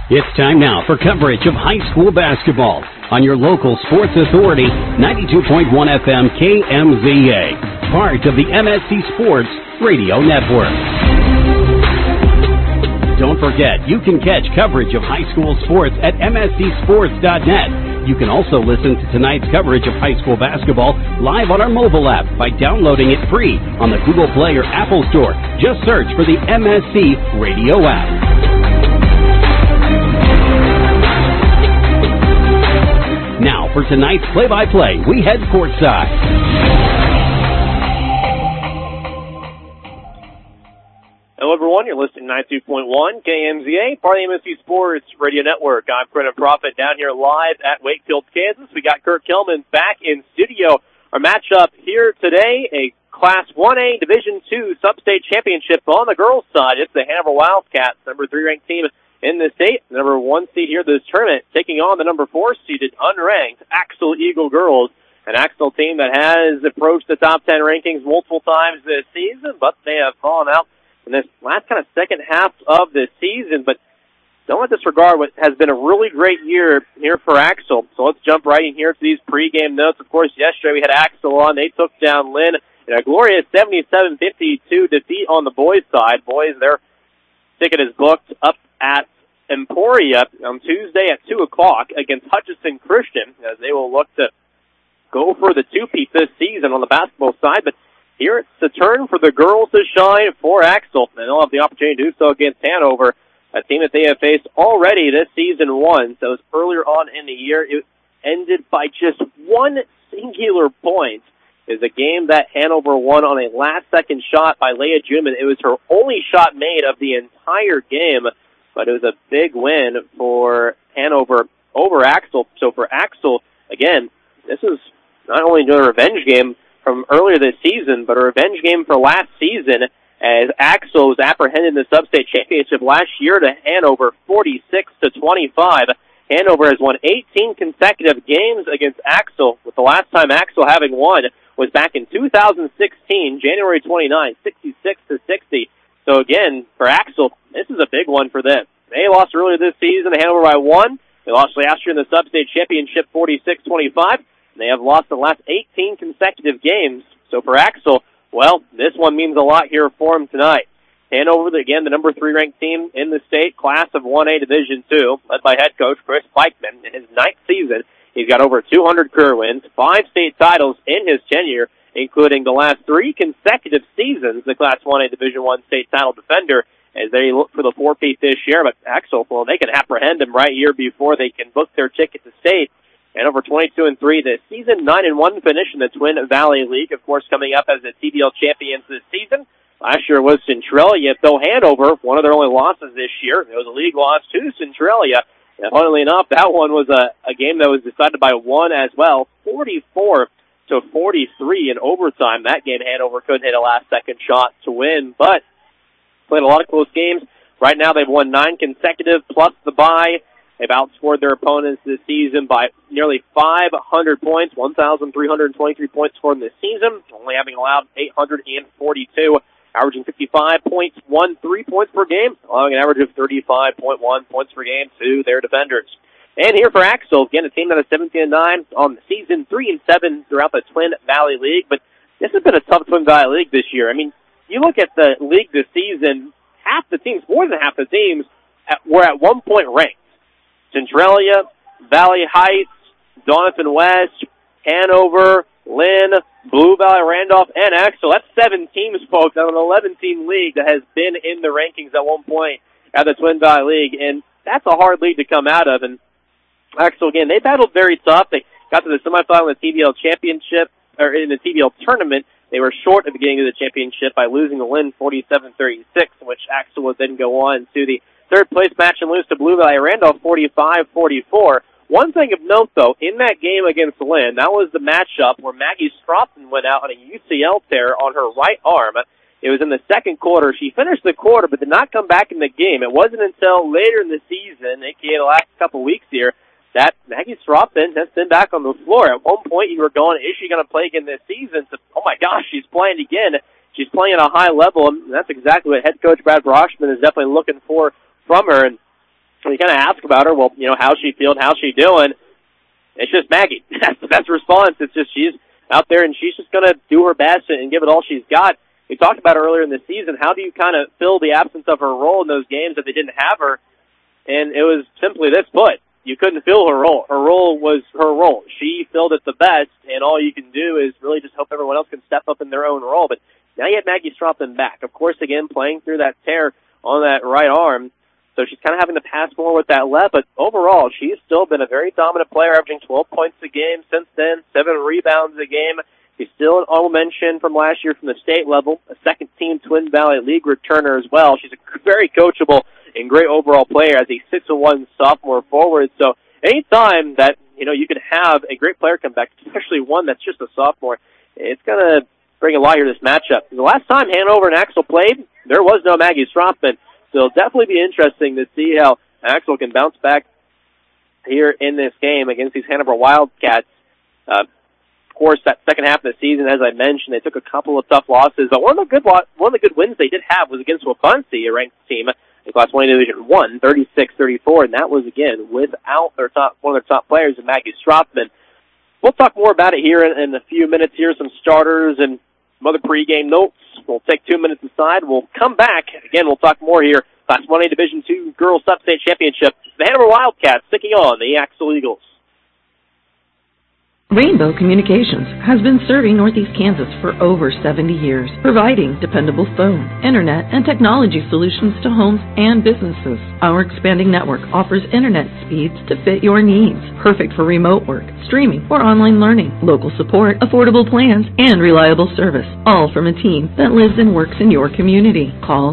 It's time now for coverage of high school basketball on your local sports authority, 92.1 FM KMZA, part of the MSC Sports Radio Network. Don't forget, you can catch coverage of high school sports at mscsports.net. You can also listen to tonight's coverage of high school basketball live on our mobile app by downloading it free on the Google Play or Apple Store. Just search for the MSC Radio app. Now, for tonight's play-by-play, we head courtside. Hello, everyone. You're listening to 92.1 KMZA, part of the MSC Sports Radio Network. I'm Brennan Prophet down here live at Wakefield, Kansas. We got Kurt Kelman back in studio. Our matchup here today, a Class 1A Division II Sub-State Championship on the girls' side. It's the Hanover Wildcats, number 3 ranked team in the state, number 1 seed here this tournament, taking on the number 4 seeded unranked Axel Eagle girls, an Axel team that has approached the top 10 rankings multiple times this season, but they have fallen out in this last kind of second half of the season. But don't let disregard what has been a really great year here for Axel. So let's jump right in here to these pregame notes. Of course, yesterday we had Axel on. They took down Lynn in a glorious 77-52 defeat on the boys' side. Boys, their ticket is booked up at Emporia on Tuesday at 2 o'clock against Hutchinson Christian, as they will look to go for the two-peat this season on the basketball side. But here it's the turn for the girls to shine for Axel, and they'll have the opportunity to do so against Hanover, a team that they have faced already this season once. That was earlier on in the year. It ended by just one singular point. Is a game that Hanover won on a last-second shot by Leah Juman. It was her only shot made of the entire game, but it was a big win for Hanover over Axel. So for Axel, again, this is not only a revenge game from earlier this season, but a revenge game for last season, as Axel was apprehended in the Sub-State Championship last year to Hanover 46-25. Hanover has won 18 consecutive games against Axel, with the last time Axel having won was back in 2016, January 29, 66-60. So again, for Axel, this is a big one for them. They lost earlier this season to Hanover by 1. They lost last year in the Sub-State Championship 46-25. And they have lost the last 18 consecutive games. So for Axel, well, this one means a lot here for them tonight. Hanover, again, the number 3 ranked team in the state, class of 1A Division II, led by head coach Chris Pikeman in his 9th season. He's got over 200 career wins, 5 state titles in his tenure, including the last 3 consecutive seasons, the Class 1A Division I state title defender, as they look for the 4-peat this year. But Axel, well, they can apprehend them right here before they can book their ticket to state. And over 22-3 this season, 9-1 finish in the Twin Valley League, of course, coming up as the TBL champions this season. Last year was Centralia, though Hanover, one of their only losses this year. It was a league loss to Centralia. And funnily enough, that one was a game that was decided by 1 as well, 44-43 in overtime. That game, Hanover couldn't hit a last-second shot to win, but played a lot of close games. Right now, they've won 9 consecutive, plus the bye. They've outscored their opponents this season by nearly 500 points, 1,323 points scored in this season, only having allowed 842, averaging 55.13 points per game, allowing an average of 35.1 points per game to their defenders. And here for Axel, again, a team that is 17-9 on the season, 3-7 throughout the Twin Valley League, but this has been a tough Twin Valley League this year. I mean, you look at the league this season, half the teams, more than half the teams, were at one point ranked. Centralia, Valley Heights, Doniphan West, Hanover, Lynn, Blue Valley, Randolph, and Axel. That's 7 teams, folks, out of an 11-team league that has been in the rankings at one point at the Twin Valley League, and that's a hard league to come out of. And Axel, again, they battled very tough. They got to the semifinal in the TBL championship, or in the TBL tournament. They were short at the beginning of the championship by losing to Lynn 47-36, which Axel would then go on to the third-place match and lose to Blue Valley Randolph 45-44. One thing of note, though, in that game against Lynn, that was the matchup where Maggie Stropton went out on a UCL tear on her right arm. It was in the second quarter. She finished the quarter but did not come back in the game. It wasn't until later in the season, aka the last couple weeks here, that Maggie Stropton has been back on the floor. At one point, you were going, is she going to play again this season? So, oh, my gosh, she's playing again. She's playing at a high level, and that's exactly what head coach Brad Broshman is definitely looking for from her. And when you kind of ask about her, well, how's she feeling, how's she doing? It's just Maggie. That's the best response. It's just she's out there, and she's just going to do her best and give it all she's got. We talked about earlier in the season, how do you kind of fill the absence of her role in those games that they didn't have her? And it was simply this put. You couldn't fill her role. Her role was her role. She filled it the best, and all you can do is really just hope everyone else can step up in their own role. But now you have Maggie Stropman back. Of course, again, playing through that tear on that right arm. So she's kind of having to pass more with that left, but overall, she's still been a very dominant player, averaging 12 points a game since then, 7 rebounds a game. She's still an honorable mention from last year from the state level, a second-team Twin Valley League returner as well. She's a very coachable and great overall player as a 6'1" sophomore forward. So anytime that, you can have a great player come back, especially one that's just a sophomore, it's going to bring a lot here to this matchup. The last time Hanover and Axel played, there was no Maggie Stropman. So it'll definitely be interesting to see how Axel can bounce back here in this game against these Hanover Wildcats. Of course, that second half of the season, as I mentioned, they took a couple of tough losses. But one of the good wins they did have was against Waubonsee, a ranked team in Class 1 Division 1, 36-34, and that was, again, without one of their top players, Maggie Stropman. We'll talk more about it here in a few minutes. Here some starters and some other pregame notes. We'll take 2 minutes aside. We'll come back. Again, we'll talk more here. Class 1A Division 2 Girls Sub-State Championship. The Hanover Wildcats taking on the Axel Eagles. Rainbow Communications has been serving Northeast Kansas for over 70 years, providing dependable phone, internet, and technology solutions to homes and businesses. Our expanding network offers internet speeds to fit your needs, perfect for remote work, streaming, or online learning, local support, affordable plans, and reliable service, all from a team that lives and works in your community. Call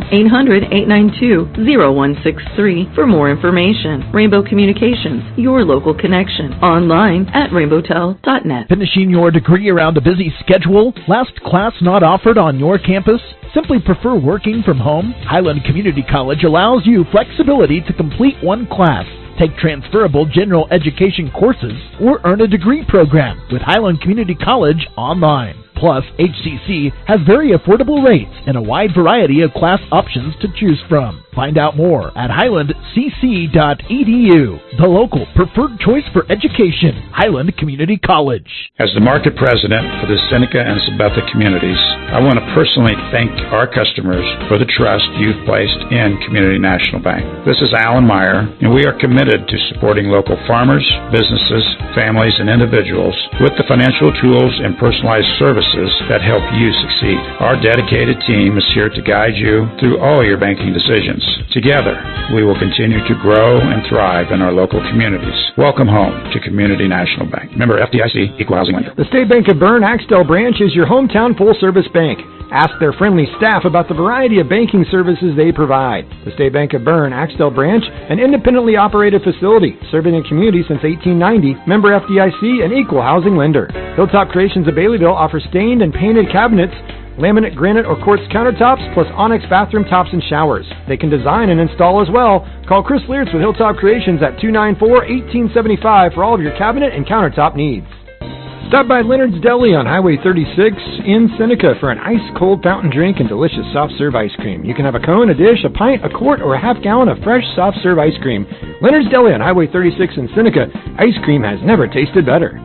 800-892-0163 for more information. Rainbow Communications, your local connection. Online at rainbowtel.net. Finishing your degree around a busy schedule? Last class not offered on your campus? Simply prefer working from home? Highland Community College allows you flexibility to complete one class, take transferable general education courses, or earn a degree program with Highland Community College online. Plus, HCC has very affordable rates and a wide variety of class options to choose from. Find out more at highlandcc.edu, the local preferred choice for education, Highland Community College. As the market president for the Seneca and Sabetha communities, I want to personally thank our customers for the trust you've placed in Community National Bank. This is Alan Meyer, and we are committed to supporting local farmers, businesses, families, and individuals with the financial tools and personalized services that help you succeed. Our dedicated team is here to guide you through all your banking decisions. Together, we will continue to grow and thrive in our local communities. Welcome home to Community National Bank. Member FDIC, Equal Housing Lender. The State Bank of Berne Axtell branch is your hometown full-service bank. Ask their friendly staff about the variety of banking services they provide. The State Bank of Berne Axtell branch, an independently operated facility serving the community since 1890, member FDIC, and equal housing lender. Hilltop Creations of Baileyville offers stained and painted cabinets, laminate, granite, or quartz countertops, plus onyx bathroom tops and showers. They can design and install as well. Call Chris Leartz with Hilltop Creations at 294-1875 for all of your cabinet and countertop needs. Stop by Leonard's Deli on Highway 36 in Seneca for an ice-cold fountain drink and delicious soft-serve ice cream. You can have a cone, a dish, a pint, a quart, or a half-gallon of fresh soft-serve ice cream. Leonard's Deli on Highway 36 in Seneca. Ice cream has never tasted better.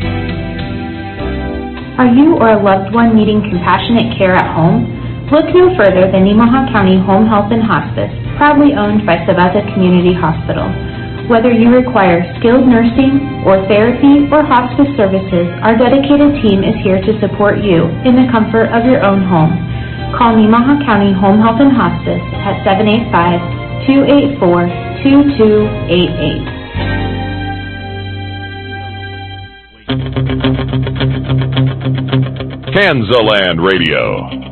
Are you or a loved one needing compassionate care at home? Look no further than Nemaha County Home Health and Hospice, proudly owned by Sabetha Community Hospital. Whether you require skilled nursing or therapy or hospice services, our dedicated team is here to support you in the comfort of your own home. Call Nemaha County Home Health and Hospice at 785-284-2288. Kansaland Radio.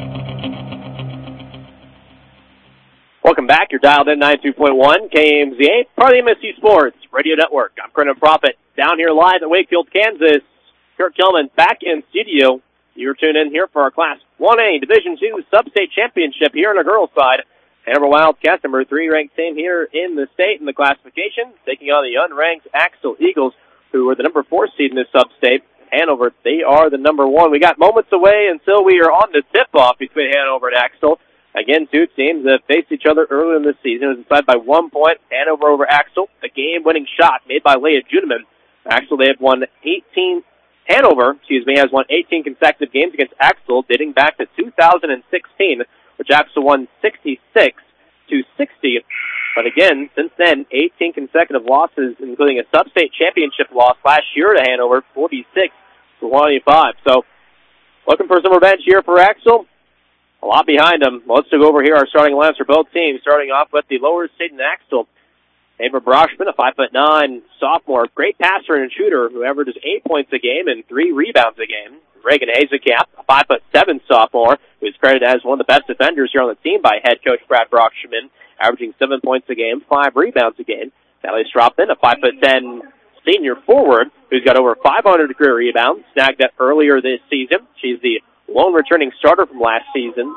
Welcome back. You're dialed in 92.1 KMZA, part of the MSC Sports Radio Network. I'm Brendan Profit, down here live at Wakefield, Kansas. Kurt Kelman back in studio. You're tuned in here for our Class 1A Division II Sub-State Championship here on the girls' side. Hanover Wildcats, number 3 ranked team here in the state in the classification, taking on the unranked Axel Eagles, who are the number 4 seed in this sub-state. Hanover, they are the number 1. We got moments away until we are on the tip-off between Hanover and Axel. Again, two teams that faced each other earlier in the season. It was decided by 1 point, Hanover over Axel. A game-winning shot made by Leah Juneman. Axel, they have won Hanover, has won 18 consecutive games against Axel, dating back to 2016, which Axel won 66-60. But again, since then, 18 consecutive losses, including a sub-state championship loss last year to Hanover, 46-25. So, looking for some revenge here for Axel. A lot behind them. Let's go over here our starting lineups for both teams, starting off with the lower state in Axel. Ava Broshman, a 5'9" sophomore, great passer and shooter who averages 8 points a game and 3 rebounds a game. Reagan Hazekamp, a 5'7" sophomore, who is credited as one of the best defenders here on the team by head coach Brad Broshman, averaging 7 points a game, 5 rebounds a game. Sally Stropton, a 5'10" senior forward, who's got over 500 career rebounds, snagged that earlier this season. She's the lone returning starter from last season,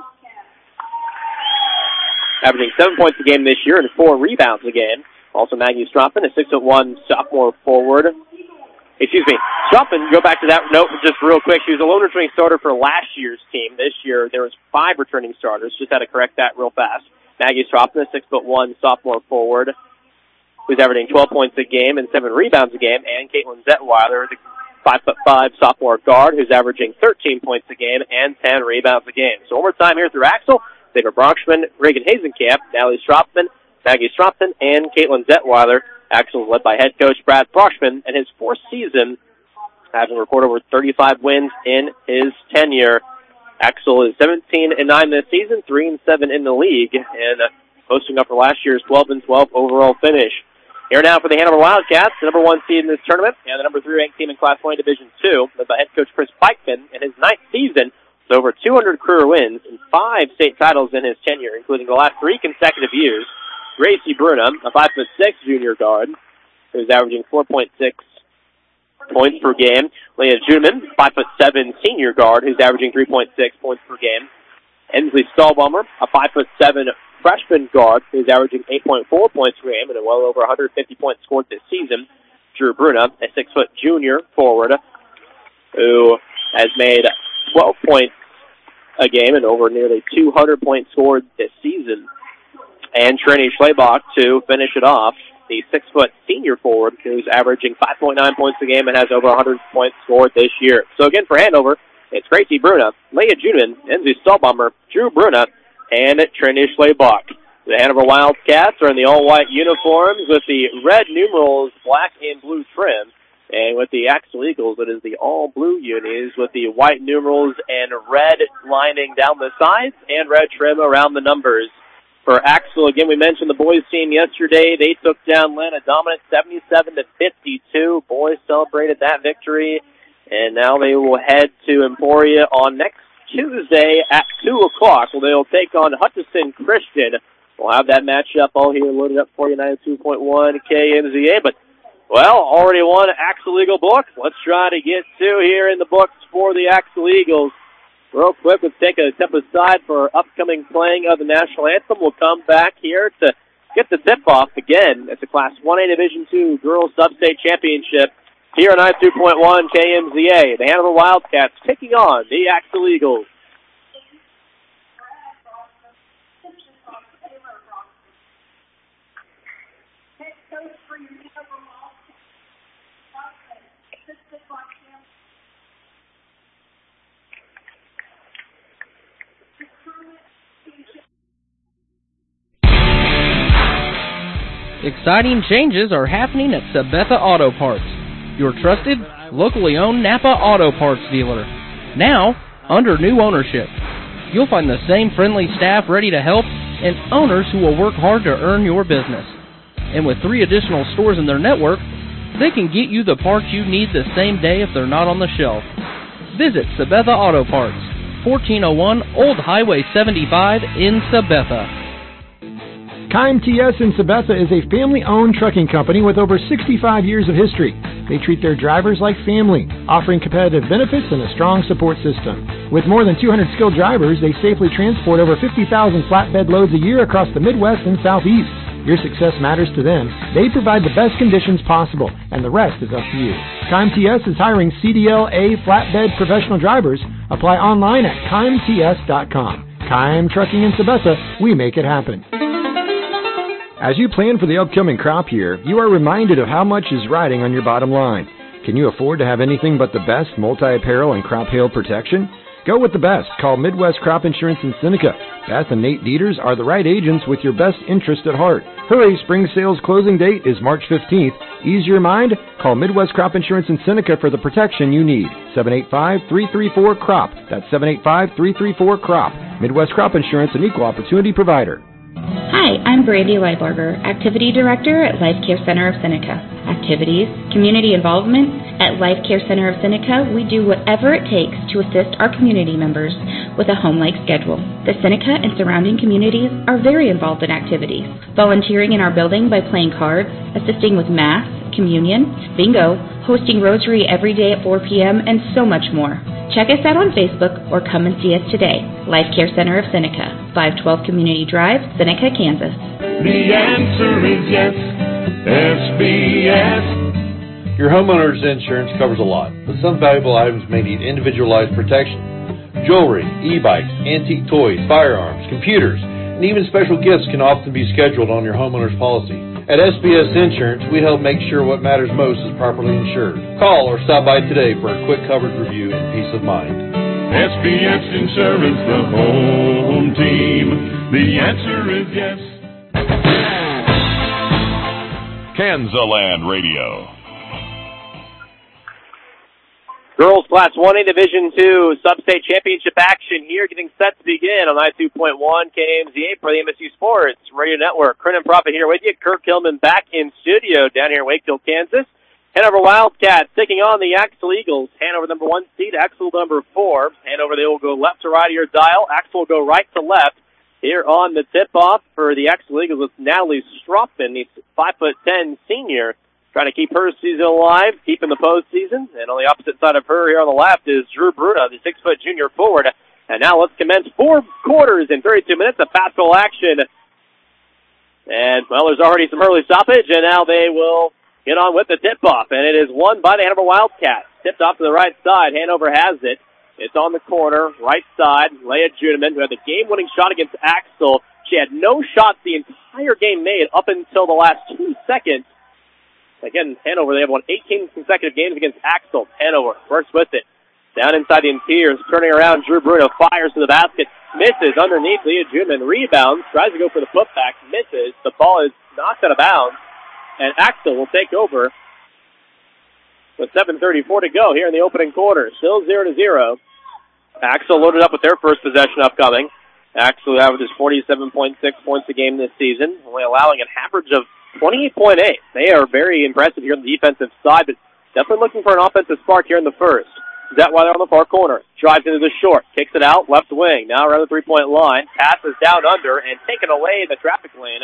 averaging 7 points a game this year and 4 rebounds a game. Also, Maggie Stropton, a 6'1" sophomore forward. Stropton, go back to that note just real quick. She was a lone returning starter for last year's team. This year, there was 5 returning starters. Just had to correct that real fast. Maggie Stropton, a 6'1" sophomore forward, who's averaging 12 points a game and 7 rebounds a game. And Caitlin Zetweiler, the 5'5" sophomore guard, who's averaging 13 points a game and 10 rebounds a game. So one more time here through Axel, Xavier Brockman, Reagan Hazenkamp, Natalie Stropton, Maggie Stropton, and Caitlin Zetweiler. Axel is led by head coach Brad Brockman, and his 4th season, having recorded over 35 wins in his tenure. Axel is 17-9 this season, 3-7 in the league, and posting up for last year's 12-12 overall finish. Here now for the Hanover Wildcats, the number 1 seed in this tournament, and the number 3 ranked team in Class 1 Division II, led by head coach Chris Pikeman in his 9th season, with over 200 career wins and 5 state titles in his tenure, including the last 3 consecutive years. Gracie Bruna, a 5'6" junior guard, who's averaging 4.6 points per game. Leah Juneman, 5'7" senior guard, who's averaging 3.6 points per game. Ensley Stahlbaumer, a 5'7" freshman guard, who's averaging 8.4 points per game and well over 150 points scored this season. Drew Bruna, a 6' junior forward, who has made 12 points a game and over nearly 200 points scored this season. And Trini Schlebach to finish it off, the 6' senior forward who's averaging 5.9 points a game and has over 100 points scored this year. So again for Hanover, it's Gracie Bruna, Leah Juneman, Enzi Stahlbaumer, Drew Bruna, and Trini Schlebach. The Hanover Wildcats are in the all-white uniforms with the red numerals, black and blue trim. And with the Axel Eagles, it is the all-blue unis with the white numerals and red lining down the sides and red trim around the numbers. For Axel, again, we mentioned the boys team yesterday. They took down Lynn, a dominant 77-52. Boys celebrated that victory, and now they will head to Emporia on next Tuesday at 2 o'clock, where they'll take on Hutchinson Christian. We'll have that matchup all here loaded up for you, 92.1 KMZA. But, well, already won Axel Eagle book. Let's try to get 2 here in the books for the Axel Eagles. Real quick, let's take a step aside for upcoming playing of the national anthem. We'll come back here to get the tip-off again at the Class 1A Division II Girls Sub-State Championship here on 92.1 KMZA. The Hanover Wildcats taking on the Axel Eagles. Exciting changes are happening at Sabetha Auto Parts, your trusted, locally owned Napa Auto Parts dealer. Now, under new ownership. You'll find the same friendly staff ready to help and owners who will work hard to earn your business. And with 3 additional stores in their network, they can get you the parts you need the same day if they're not on the shelf. Visit Sabetha Auto Parts, 1401 Old Highway 75 in Sabetha. KMTS in Sabetha is a family-owned trucking company with over 65 years of history. They treat their drivers like family, offering competitive benefits and a strong support system. With more than 200 skilled drivers, they safely transport over 50,000 flatbed loads a year across the Midwest and Southeast. Your success matters to them. They provide the best conditions possible, and the rest is up to you. KMTS is hiring CDL A flatbed professional drivers. Apply online at KMTS.com. Kime Trucking in Sabetha, we make it happen. As you plan for the upcoming crop year, you are reminded of how much is riding on your bottom line. Can you afford to have anything but the best multi-apparel and crop hail protection? Go with the best. Call Midwest Crop Insurance in Seneca. Beth and Nate Dieters are the right agents with your best interest at heart. Hurry, spring sales closing date is March 15th. Ease your mind. Call Midwest Crop Insurance in Seneca for the protection you need. 785-334-CROP. That's 785-334-CROP. Midwest Crop Insurance, an equal opportunity provider. Hi, I'm Brandy Leibarger, Activity Director at Life Care Center of Seneca. Activities, community involvement. At Life Care Center of Seneca, we do whatever it takes to assist our community members with a home-like schedule. The Seneca and surrounding communities are very involved in activities, volunteering in our building by playing cards, assisting with Mass, communion, bingo, hosting Rosary every day at 4 p.m., and so much more. Check us out on Facebook or come and see us today. Life Care Center of Seneca, 512 Community Drive, Seneca, Kansas. The answer is yes, SBS. Your homeowner's insurance covers a lot, but some valuable items may need individualized protection. Jewelry, e-bikes, antique toys, firearms, computers, and even special gifts can often be scheduled on your homeowner's policy. At SBS Insurance, we help make sure what matters most is properly insured. Call or stop by today for a quick coverage review and peace of mind. SBS Insurance, the home team. The answer is yes. Kansaland Radio. Girls Class 1A Division II Sub-State Championship action here, getting set to begin on 92.1 KMZA for the MSU Sports Radio Network. Corinne and Prophet here with you. Kirk Hillman back in studio down here in Wakefield, Kansas. Hanover Wildcats taking on the Axel Eagles. Hanover number 1 seed, Axel number 4. Hanover, they will go left to right of your dial. Axel will go right to left. Here on the tip-off for the Axel Eagles with Natalie Stroppin, the 5'10" senior, trying to keep her season alive, keeping the postseason. And on the opposite side of her here on the left is Drew Bruna, the 6-foot junior forward. And now let's commence 4 quarters in 32 minutes of basketball action. And, well, there's already some early stoppage, and now they will get on with the tip-off. And it is won by the Hanover Wildcats. Tipped off to the right side. Hanover has it. It's on the corner, right side. Leah Juneman, who had the game-winning shot against Axel. She had no shots the entire game made up until the last 2 seconds. Again, Hanover, they have won 18 consecutive games against Axel. Hanover works with it. Down inside the interior, turning around, Drew Bruno fires to the basket. Misses underneath Leah Juneman. Rebounds, tries to go for the putback. Misses. The ball is knocked out of bounds. And Axel will take over with 7:34 to go here in the opening quarter. Still 0-0. Axel loaded up with their first possession upcoming. Axel averages 47.6 points a game this season, only allowing an average of 28.8. They are very impressive here on the defensive side, but definitely looking for an offensive spark here in the first. Detweiler on the far corner. Drives into the short. Kicks it out. Left wing. Now around the three-point line. Passes down under and taken away in the traffic lane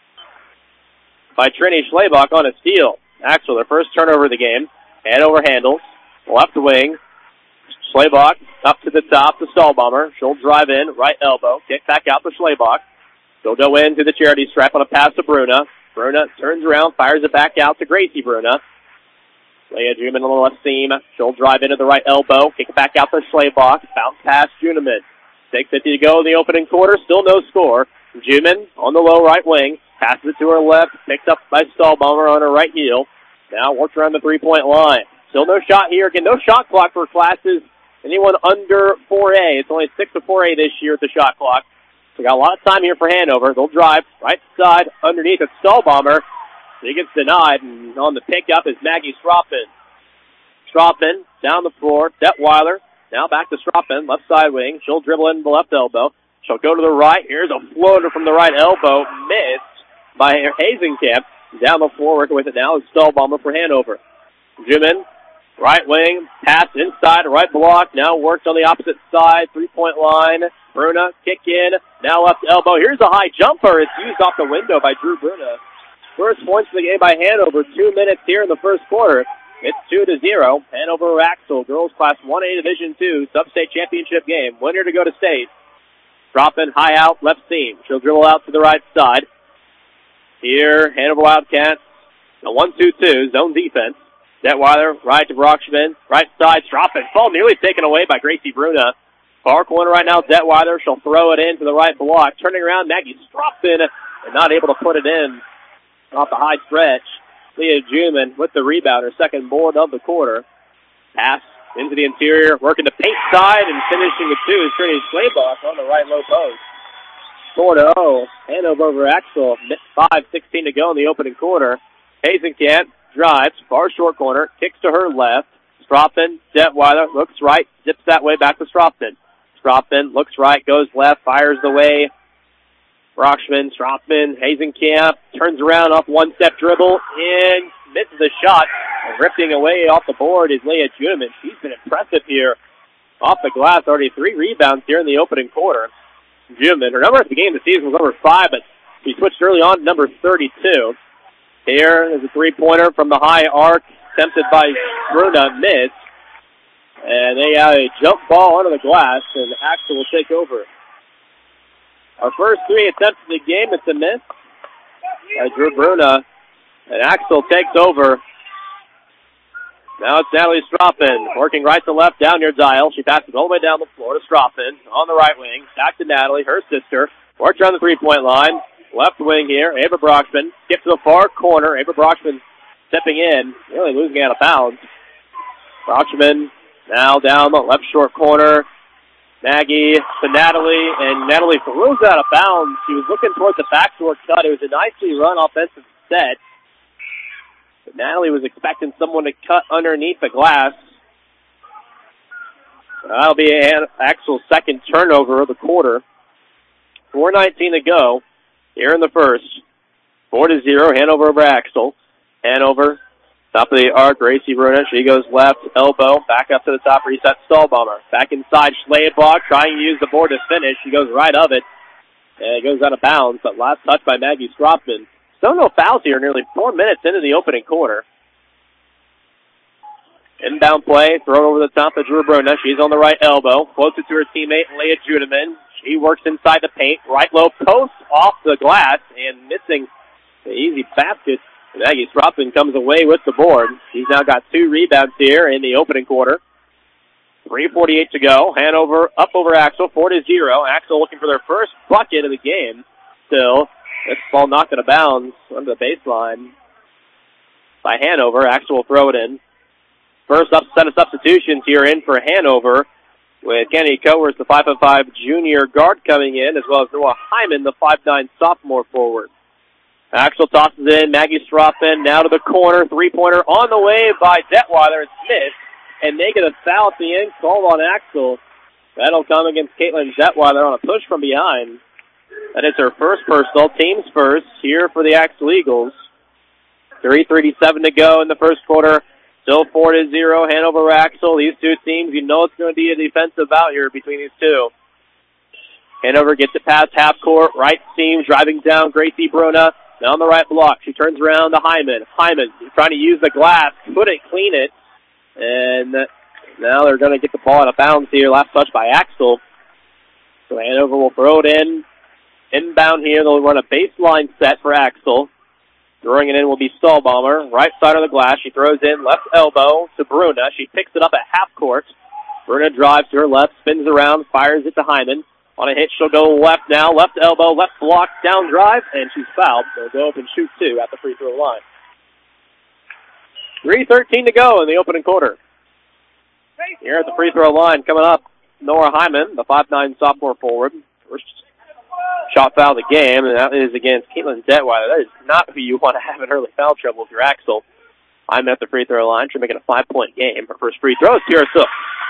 by Trini Schlebach on a steal. Axel, their first turnover of the game. Hanover handles. Left wing. Schlebach up to the top to Stahlbomber. She'll drive in. Right elbow. Kick back out to Schlebach. She'll go into the charity stripe on a pass to Bruna. Bruna turns around, fires it back out to Gracie Bruna. Leah Juneman on the left seam. She'll drive into the right elbow. Kick it back out to Schlebach. Bounce pass Juneman. 6:50 to go in the opening quarter. Still no score. Juneman on the low right wing. Passes it to her left. Picked up by Stahlbomber on her right heel. Now works around the three-point line. Still no shot here. Again, no shot clock for classes. Anyone under 4A. It's only 6 to 4A this year at the shot clock. So got a lot of time here for Hanover. They'll drive right side underneath at Stahlbomber. He gets denied, and on the pickup is Maggie Stroppin. Stroppin down the floor. Detweiler now back to Stroppin, left side wing. She'll dribble in the left elbow. She'll go to the right. Here's a floater from the right elbow. Missed by Hazenkamp. Down the floor, working with it now is Stahlbomber for Hanover. Juneman, right wing, pass inside, right block. Now works on the opposite side, three-point line. Bruna, kick in, now left elbow. Here's a high jumper. It's used off the window by Drew Bruna. First points of the game by Hanover, 2 minutes here in the first quarter. It's 2-0. Hanover Axel, Girls Class 1A Division II, Sub-State Championship game. Winner to go to state. Dropping high out, left seam. She'll dribble out to the right side. Here, Hanover Wildcats, a 1-2-2, zone defense. Detweiler, right to Brockschman, right side, Stroppin. Ball nearly taken away by Gracie Bruna. Far corner right now, Detweiler. She'll throw it into the right block. Turning around, Maggie Stropton, and not able to put it in off the high stretch. Leah Juman with the rebound, her second board of the quarter. Pass into the interior, working the paint side, and finishing with two is Trinity Schlabach on the right low post. 4-0, Hanover over Axel. 5:16 to go in the opening quarter. Hazenkamp drives, far short corner, kicks to her left. Stropton, Detweiler, looks right, zips that way back to Stropton. Stropton looks right, goes left, fires the way. Brockman, Stropton, Hazenkamp, turns around off one-step dribble, and misses the shot. And ripping away off the board is Leah Juneman. She's been impressive here off the glass. Already 3 rebounds here in the opening quarter. Juneman, her number at the game of the season was number 5, but she switched early on to number 32. Here is a three-pointer from the high arc, attempted by Bruna, missed. And they have a jump ball under the glass, and Axel will take over. Our first 3 attempts of the game, it's a miss. Drew Bruna, and Axel takes over. Now it's Natalie Stropton, working right to left down near Dial. She passes all the way down the floor to Stropton on the right wing. Back to Natalie, her sister. Works around the three-point line. Left wing here, Ava Brockman. Skips to the far corner. Ava Brockman stepping in, really losing out of bounds. Brockman now down the left short corner. Maggie to Natalie, and Natalie throws out of bounds. She was looking towards the backdoor cut. It was a nicely run offensive set. But Natalie was expecting someone to cut underneath the glass. That'll be Axel's second turnover of the quarter. 4:19 to go here in the first. 4-0, Hanover over Axel. Hanover, top of the arc, Gracie Bruna. She goes left, elbow, back up to the top, reset Stahlbomber. Back inside, Schlabach trying to use the board to finish. She goes right of it, and it goes out of bounds, but last touch by Maggie Stropman. Still no fouls here, nearly 4 minutes into the opening quarter. Inbound play, thrown over the top of Drew Bruna. She's on the right elbow, close it to her teammate, Leah Juneman. She works inside the paint, right low post off the glass, and missing the easy basket. Maggie Stropman comes away with the board. She's now got 2 rebounds here in the opening quarter. 3:48 to go. Hanover up over Axel, 4-0. Axel looking for their first bucket of the game. Still, this ball knocked out of bounds under the baseline by Hanover. Axel will throw it in. First up set of substitutions here in for Hanover, with Kennedy Cowers, the 5'5" junior guard, coming in, as well as Noah Hyman, the 5'9" sophomore forward. Axel tosses in, Maggie Stropman now to the corner, three-pointer on the way by Detweiler. It's missed, and they get a foul at the end called on Axel. That'll come against Caitlin Detweiler on a push from behind. That is her first personal, team's first, here for the Axel Eagles. 3:37 to go in the first quarter. Still 4-0, Hanover Axel. These two teams, you know it's going to be a defensive bout here between these two. Hanover gets it past half court, right seam, driving down Gracie Bruna. Now on the right block, she turns around to Hyman. Hyman trying to use the glass, couldn't clean it. And now they're going to get the ball out of bounds here. Last touch by Axel. So Hanover will throw it in. Inbound here, they'll run a baseline set for Axel. Throwing it in will be Stahlbomber. Right side of the glass, she throws in left elbow to Bruna. She picks it up at half court. Bruna drives to her left, spins around, fires it to Hyman. On a hit, she'll go left now. Left elbow, left block, down drive, and she's fouled. They'll go up and shoot 2 at the free throw line. 3:13 to go in the opening quarter. Here at the free throw line, coming up, Nora Hyman, the 5'9" sophomore forward. First shot foul of the game, and that is against Caitlin Detweiler. That is not who you want to have in early foul trouble if you're Axel. Hyman at the free throw line. She's making a 5-point game. Her first free throw is Kira Sook.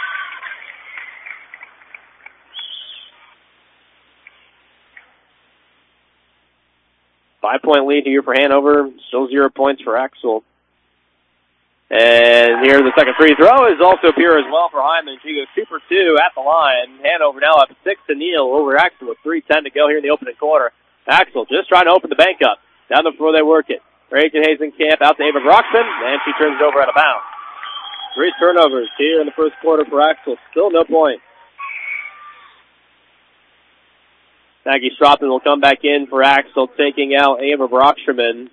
Five-point lead here for Hanover. Still 0 points for Axel. And here the second free throw is also pure as well for Hyman. She goes 2 for 2 at the line. Hanover now up 6-0 over Axel with 3:10 to go here in the opening quarter. Axel just trying to open the bank up. Down the floor they work it. Rachel Hazenkamp out to Ava Brockman, and she turns it over out of bounds. 3 turnovers here in the first quarter for Axel. Still no points. Maggie Stropman will come back in for Axel, taking out Ava Brockman.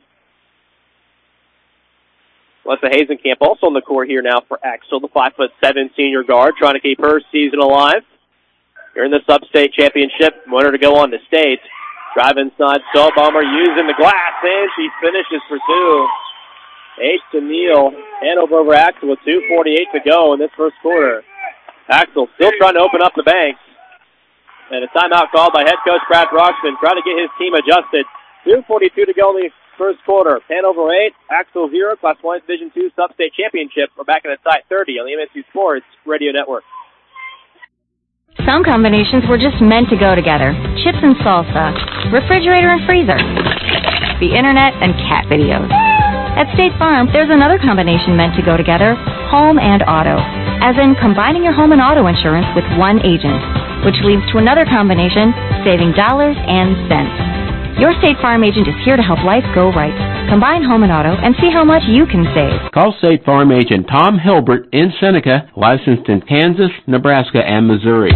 Melissa Hazenkamp also on the court here now for Axel, the 5'7" senior guard, trying to keep her season alive. Here in the sub-state championship, winner to go on to state. Drive inside, Stallbomber using the glass, and she finishes for two. 8-0. Hanover over Axel with 2:48 to go in this first quarter. Axel still trying to open up the banks. And a timeout called by head coach Brad Broxman, trying to get his team adjusted. 2:42 to go in the first quarter. Hanover 8, Axel 0, Class 1 Division II Sub-State Championship. We're back in the site 30 on the MSC Sports Radio Network. Some combinations were just meant to go together. Chips and salsa, refrigerator and freezer, the internet and cat videos. At State Farm, there's another combination meant to go together, home and auto. As in combining your home and auto insurance with one agent, which leads to another combination, saving dollars and cents. Your State Farm agent is here to help life go right. Combine home and auto and see how much you can save. Call State Farm agent Tom Hilbert in Seneca, licensed in Kansas, Nebraska, and Missouri.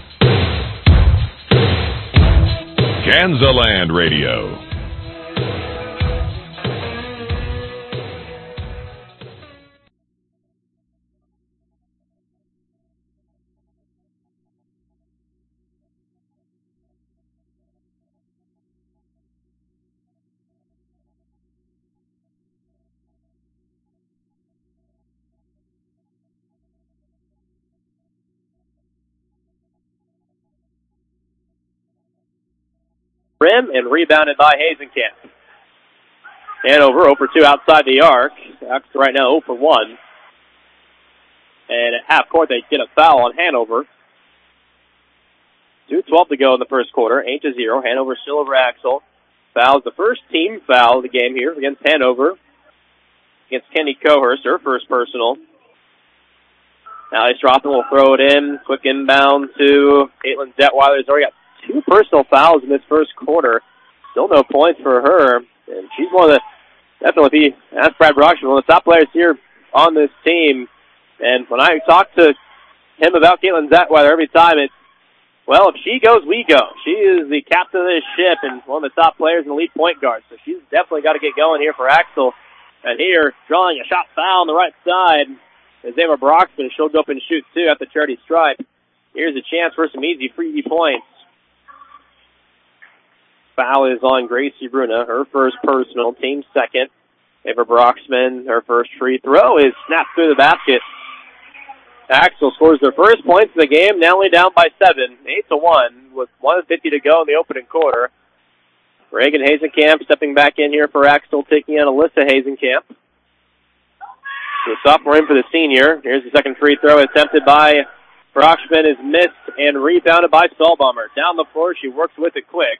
Kansaland Radio. Rim and rebounded by Hazenkamp. Hanover 0 for 2 outside the arc. Axel right now 0 for 1. And at half court they get a foul on Hanover. 2:12 to go in the first quarter. 8-0. Hanover still over Axel. Fouls the first team foul of the game here against Hanover. Against Kenny Cohurst, her first personal. Now Stropin will throw it in. Quick inbound to Caitlin Detweiler. He's already got 2 personal fouls in this first quarter. Still no points for her. And she's one of the, definitely, if you ask Brad Broxman, one of the top players here on this team. And when I talk to him about Caitlin Detweiler every time, it's, well, if she goes, we go. She is the captain of this ship and one of the top players in the lead point guard. So she's definitely got to get going here for Axel. And here, drawing a shot foul on the right side is Ava Broxman. She'll go up and shoot 2 at the charity stripe. Here's a chance for some easy freebie points. Foul is on Gracie Bruna, her first personal, team second. Ava Broxman, her first free throw is snapped through the basket. Axel scores their first points of the game, now only down by 7, 8-1, with 1:50 to go in the opening quarter. Reagan Hazenkamp stepping back in here for Axel, taking on Alyssa Hazenkamp. The sophomore in for the senior. Here's the second free throw attempted by Broxman, is missed and rebounded by Stallbomber. Down the floor, she works with it quick.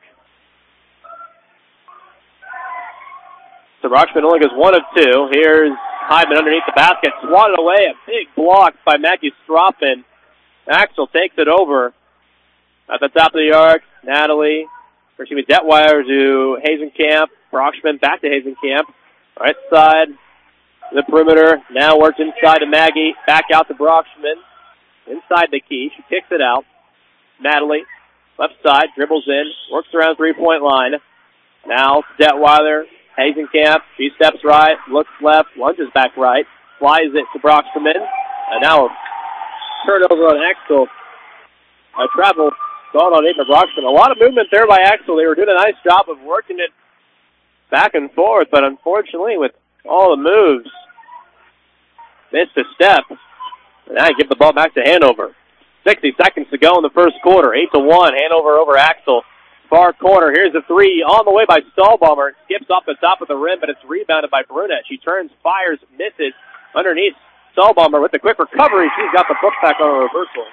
So Broxman only goes 1 of 2. Here's Hyman underneath the basket, swatted away. A big block by Maggie Stropin. Axel takes it over at the top of the arc. Detweiler to Hazenkamp. Broxman back to Hazenkamp. Right side to the perimeter. Now works inside to Maggie. Back out to Broxman. Inside the key. She kicks it out. Natalie, left side, dribbles in. Works around 3-point line. Now Detweiler. Hazenkamp, she steps right, looks left, lunges back right, flies it to Broxman, and now a turnover on Axel. A travel called on Ava Broxman. A lot of movement there by Axel. They were doing a nice job of working it back and forth, but unfortunately with all the moves, missed a step. And now you give the ball back to Hanover. 60 seconds to go in the first quarter. 8-1, Hanover over Axel. Far corner, here's a 3 on the way by Stallbomber. It skips off the top of the rim, but it's rebounded by Brunette. She turns, fires, misses underneath Stallbomber with the quick recovery. She's got the putback on a reversal.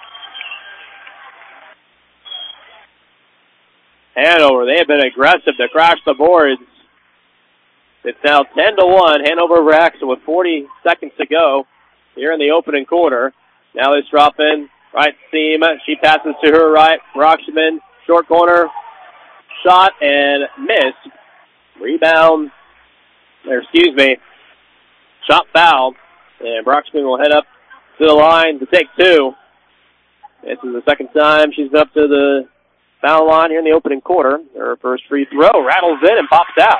Hanover, they have been aggressive to crash the boards. It's now 10-1, Hanover over Axel with 40 seconds to go here in the opening quarter. Now they drop in, right seam. She passes to her right. Broxman. Short corner, shot, and missed. Rebound, shot foul. And Broxman will head up to the line to take 2. This is the second time she's been up to the foul line here in the opening quarter. Her first free throw rattles in and pops out.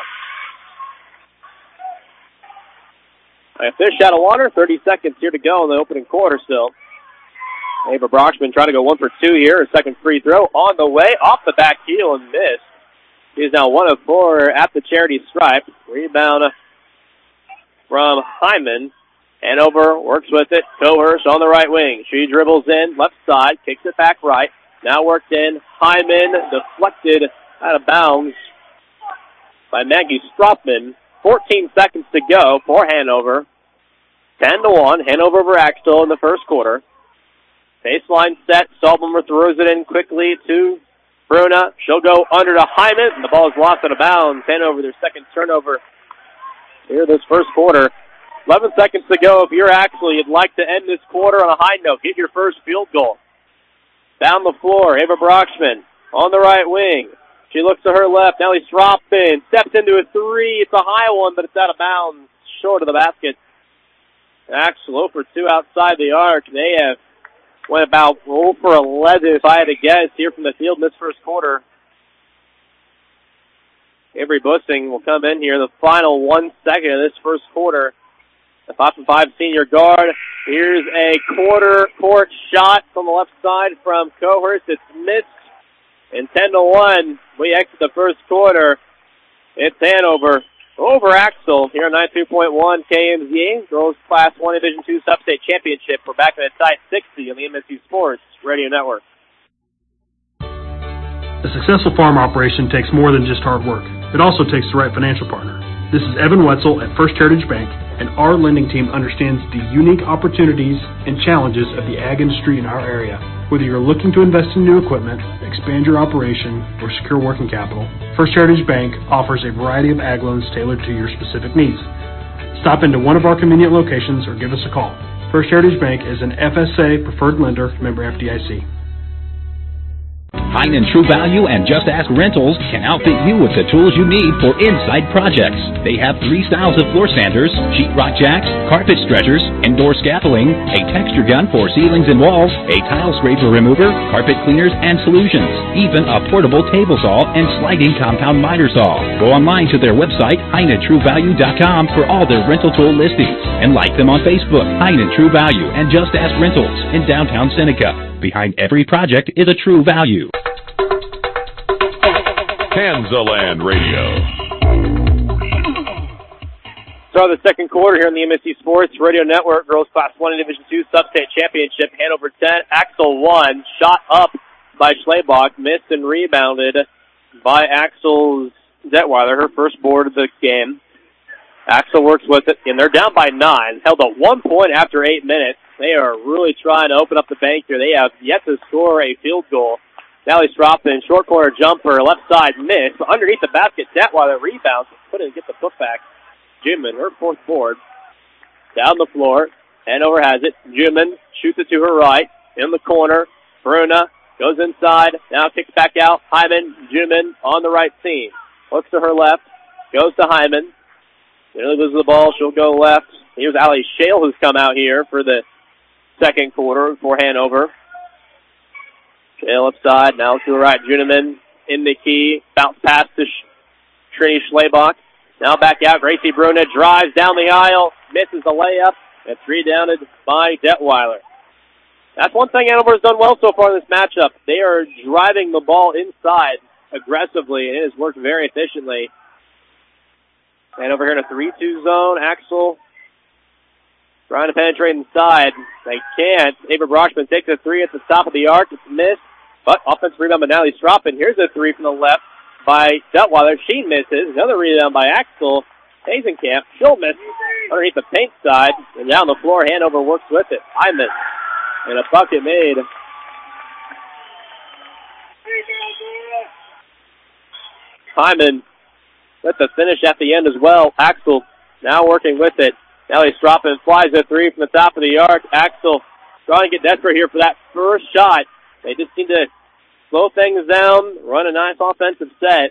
A fish out of water, 30 seconds here to go in the opening quarter still. Ava Brockman trying to go 1 for 2 here. Her second free throw on the way, off the back heel and missed. She's now 1 of 4 at the charity stripe. Rebound from Hyman. Hanover works with it. Cohurst on the right wing. She dribbles in, left side, kicks it back right. Now worked in. Hyman deflected out of bounds by Maggie Stropman. 14 seconds to go for Hanover. 10-1. Hanover over Axtell in the first quarter. Baseline set. Saltbomber throws it in quickly to Bruna. She'll go under to Hyman. The ball is lost out of bounds. Hanover, their second turnover here this first quarter. 11 seconds to go. If you're Axtell, you'd like to end this quarter on a high note. Get your first field goal. Down the floor, Ava Brockman on the right wing. She looks to her left. Nellie Stropman steps into a three. It's a high one, but it's out of bounds, short of the basket. Axtell 0 for 2 outside the arc. They have went about 0 for 11, if I had to guess, here from the field in this first quarter. Avery Bussing will come in here the final 1 second of this first quarter. The 5-5 senior guard. Here's a quarter court shot from the left side from Cohurst. It's missed. And 10-1, we exit the first quarter. It's Hanover over Axtell here on 92.1 KMZA. Girls Class 1 Division II Sub-State Championship. We're back in a tight 60 on the MSU Sports Radio Network. A successful farm operation takes more than just hard work. It also takes the right financial partner. This is Evan Wetzel at First Heritage Bank, and our lending team understands the unique opportunities and challenges of the ag industry in our area. Whether you're looking to invest in new equipment, expand your operation, or secure working capital, First Heritage Bank offers a variety of ag loans tailored to your specific needs. Stop into one of our convenient locations or give us a call. First Heritage Bank is an FSA preferred lender, member FDIC. Heinen True Value and Just Ask Rentals can outfit you with the tools you need for inside projects. They have 3 styles of floor sanders, sheetrock jacks, carpet stretchers, indoor scaffolding, a texture gun for ceilings and walls, a tile scraper remover, carpet cleaners and solutions, even a portable table saw and sliding compound miter saw. Go online to their website, HeinenTrueValue.com, for all their rental tool listings, and like them on Facebook, Heinen True Value and Just Ask Rentals in downtown Seneca. Behind every project is a true value. Kansaland Radio. Start of the second quarter here on the MSU Sports Radio Network. Girls Class 1 Division II Sub-State Championship. Hanover 10, Axtell 1. Shot up by Schlebach. Missed and rebounded by Axtell's Detweiler, her first board of the game. Axtell works with it, and they're down by 9. Held at 1 point after 8 minutes. They are really trying to open up the bank here. They have yet to score a field goal. Nellie Stropman, short corner jumper, left side miss. Underneath the basket, Detweiler rebounds. Couldn't get the putback. Jimman, her fourth board. Down the floor. Hanover has it. Jimman shoots it to her right. In the corner. Bruna goes inside. Now kicks back out. Hyman, Jimman on the right seam. Looks to her left. Goes to Hyman. Nearly loses the ball. She'll go left. Here's Allie Shale, who's come out here for the second quarter for Hanover. Shale upside, now to the right. Juniman in the key. Bounce pass to Trini Schlebach. Now back out. Gracie Bruna drives down the aisle. Misses the layup. And 3-downed by Detweiler. That's one thing Hanover has done well so far in this matchup. They are driving the ball inside aggressively, and it has worked very efficiently. Hanover here in a 3-2 zone. Axtell trying to penetrate inside. They can't. Ava Brockman takes a three at the top of the arc. It's missed. But offensive rebound by Natalie Stropman. Here's a three from the left by Detweiler. She misses. Another rebound by Axtell. Hazenkamp. She'll miss underneath the paint side. And down the floor, Hanover works with it. Hyman. And a bucket made. Hyman with the finish at the end as well. Axtell now working with it. Nellie Stropman flies a three from the top of the arc. Axtell trying to get desperate here for that first shot. They just need to slow things down, run a nice offensive set.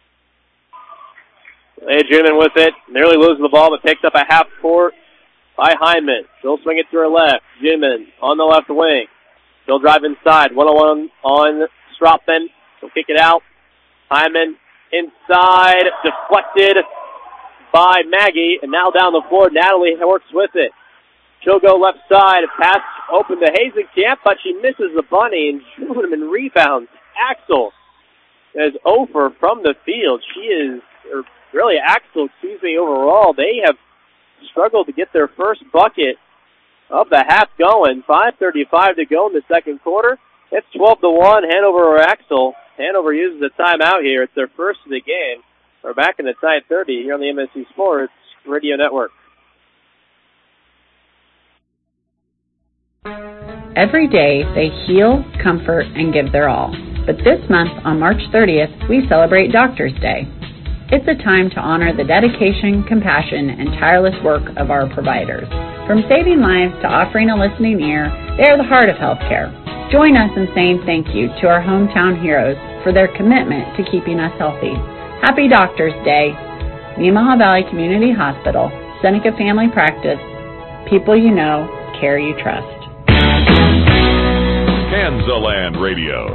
Juniman with it. Nearly loses the ball, but picks up a half court by Hyman. She'll swing it to her left. Juniman on the left wing. She'll drive inside. 1-on-1 on Stropman. She'll kick it out. Hyman inside. Deflected by Maggie. And now down the floor, Natalie works with it. She'll go left side. Pass open to Hazenkamp, but she misses the bunny, and Schumann rebounds. Axel is over from the field. Axel, overall. They have struggled to get their first bucket of the half going. 5:35 to go in the second quarter. It's 12-1, Hanover or Axel. Hanover uses a timeout here. It's their first of the game. We're back in the tie 30 here on the MSC Sports Radio Network. Every day, they heal, comfort, and give their all. But this month, on March 30th, we celebrate Doctors' Day. It's a time to honor the dedication, compassion, and tireless work of our providers. From saving lives to offering a listening ear, they are the heart of healthcare. Join us in saying thank you to our hometown heroes for their commitment to keeping us healthy. Happy Doctors' Day. Nemaha Valley Community Hospital, Seneca Family Practice, people you know, care you trust. Kansaland Radio.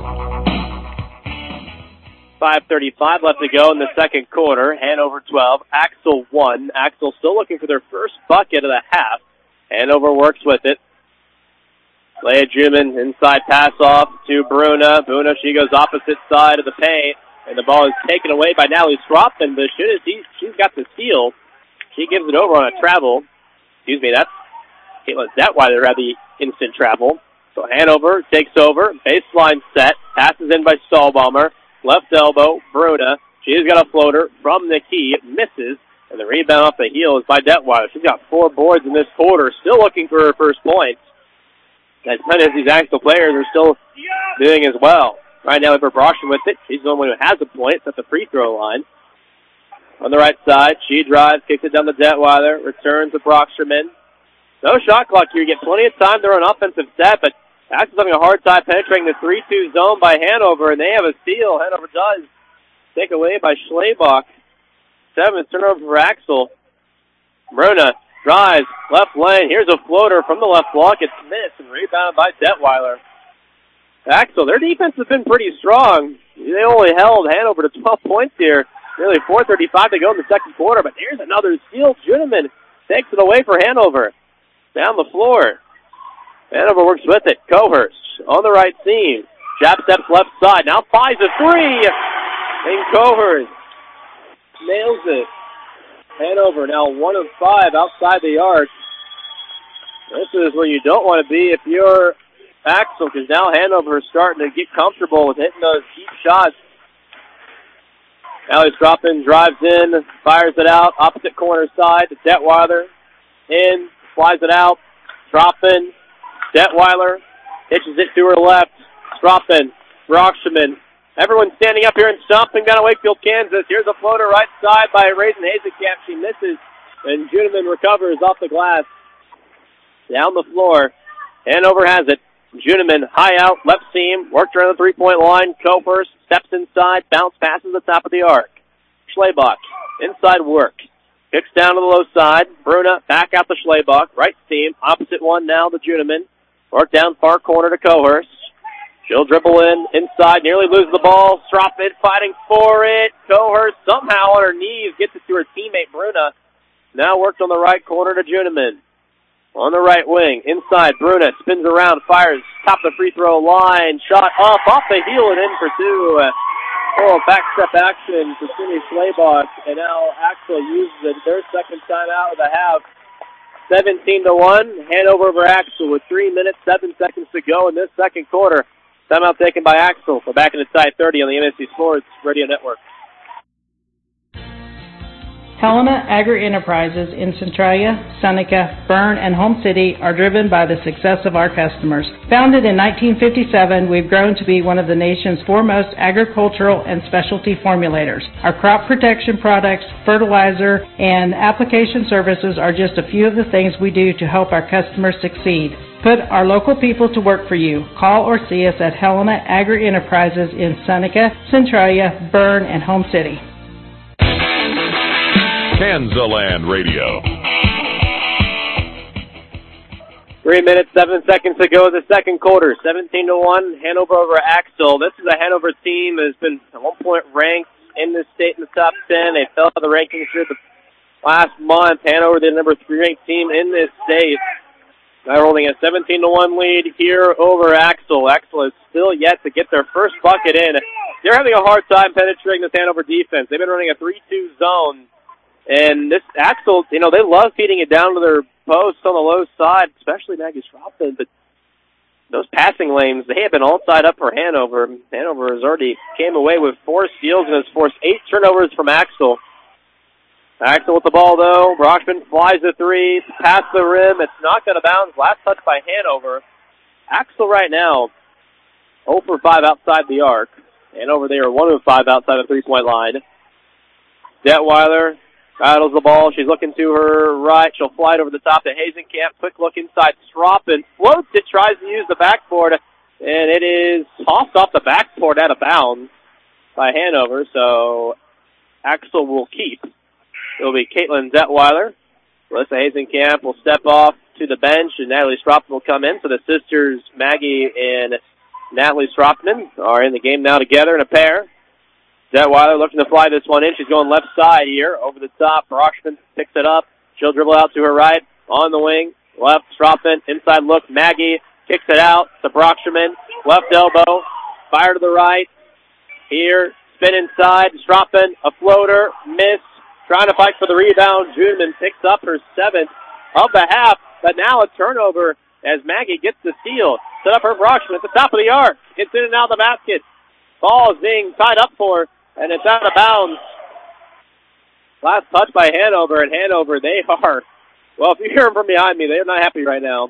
5:35 left to go in the second quarter. Hanover 12, Axel 1. Axel still looking for their first bucket of the half. Hanover works with it. Leah Juman inside pass off to Bruna. Bruna, she goes opposite side of the paint, and the ball is taken away by Natalie Stropton, but she's got the steal. She gives it over on a travel. That's Caitlin Detweiler had the instant travel. So Hanover takes over, baseline set, passes in by Stahlbaumer. Left elbow, Bruna. She's got a floater from the key, misses, and the rebound off the heel is by Detweiler. She's got 4 boards in this quarter, still looking for her first points. As many as these Axel players are still doing as well. Right now, Amber Brockstrom with it. She's the only one who has a point at the free throw line. On the right side, she drives, kicks it down to Detweiler, returns to Brockstrom. No shot clock here. You get plenty of time to run offensive set, but Axel's having a hard time penetrating the 3-2 zone by Hanover, and they have a steal. Hanover does. Take away by Schlebach. 7th turnover for Axel. Bruna drives, left lane. Here's a floater from the left block. It's missed and rebounded by Detweiler. Axel, their defense has been pretty strong. They only held Hanover to 12 points here. Nearly 4:35 to go in the second quarter, but here's another steal. Juneman takes it away for Hanover. Down the floor. Hanover works with it. Cohurst on the right seam. Jab steps left side. Now fires a 3. And Cohurst nails it. Hanover now 1 of 5 outside the arc. This is where you don't want to be if you're Axel, because now Hanover is starting to get comfortable with hitting those deep shots. Allie Stropton drives in, fires it out, opposite corner side to Detweiler. In, flies it out. Stropton. Detweiler pitches it to her left. Stropton, Brockstrom. Everyone standing up here and stomping down at Wakefield, Kansas. Here's a floater right side by Raisin Hazenkamp. She misses, and Juneman recovers off the glass. Down the floor. Hanover has it. Juneman high out, left seam, worked around the three-point line. Cohurst steps inside, bounce passes the top of the arc. Schlebach, inside work. Kicks down to the low side. Bruna back out to Schlebach. Right seam, opposite one now to Juneman. Work down far corner to Cohurst. She'll dribble in, inside, nearly loses the ball. Stropton fighting for it. Cohurst somehow on her knees gets it to her teammate Bruna. Now works on the right corner to Juneman. On the right wing, inside, Bruna spins around, fires, top of the free throw line. Shot up, off the heel and in for 2. Back step action for Cindy Schlebach. And now Axel uses their second timeout of the half. 17-1, Hanover over Axel with 3 minutes, 7 seconds to go in this second quarter. Timeout taken by Axel. We're back in the tie 30 on the MSC Sports Radio Network. Helena Agri-Enterprises in Centralia, Seneca, Berne, and Home City are driven by the success of our customers. Founded in 1957, we've grown to be one of the nation's foremost agricultural and specialty formulators. Our crop protection products, fertilizer, and application services are just a few of the things we do to help our customers succeed. Put our local people to work for you. Call or see us at Helena Agri-Enterprises in Seneca, Centralia, Berne, and Home City. Kansaland Radio. 3 minutes, 7 seconds to go in the second quarter. 17-1, Hanover over Axel. This is a Hanover team that has been at one point ranked in the state in the top 10. They fell to the rankings here the last month. Hanover, the number 3 ranked team in this state. Now holding a 17-1 lead here over Axel. Axel is still yet to get their first bucket in. They're having a hard time penetrating this Hanover defense. They've been running a 3-2 zone. And this Axel, they love feeding it down to their posts on the low side, especially Maggie Stropman, but those passing lanes, they have been all tied up for Hanover. Hanover has already came away with 4 steals and has forced 8 turnovers from Axel. Axel with the ball, though. Brockman flies the 3, past the rim. It's knocked out of bounds. Last touch by Hanover. Axel right now, 0 for 5 outside the arc. Hanover, they are 1 of 5 outside the three-point line. Detweiler battles the ball. She's looking to her right. She'll fly it over the top to Hazenkamp. Quick look inside. Stropman floats it, tries to use the backboard, and it is tossed off the backboard out of bounds by Hanover, so Axel will keep. It'll be Caitlin Detweiler. Melissa Hazenkamp will step off to the bench, and Natalie Stropman will come in. So the sisters, Maggie and Natalie Stropman, are in the game now together in a pair. Detweiler looking to fly this one in. She's going left side here, over the top. Brockman picks it up. She'll dribble out to her right, on the wing. Left, Stropman, inside look. Maggie kicks it out to Brockman. Left elbow, fire to the right. Here, spin inside. Stropman, a floater, miss. Trying to fight for the rebound. Juneman picks up her 7th of the half, but now a turnover as Maggie gets the steal. Set up her Brockman at the top of the arc. Gets in and out of the basket. Ball is being tied up for her, and it's out of bounds. Last touch by Hanover, and Hanover, they are, well, if you hear them from behind me, they're not happy right now.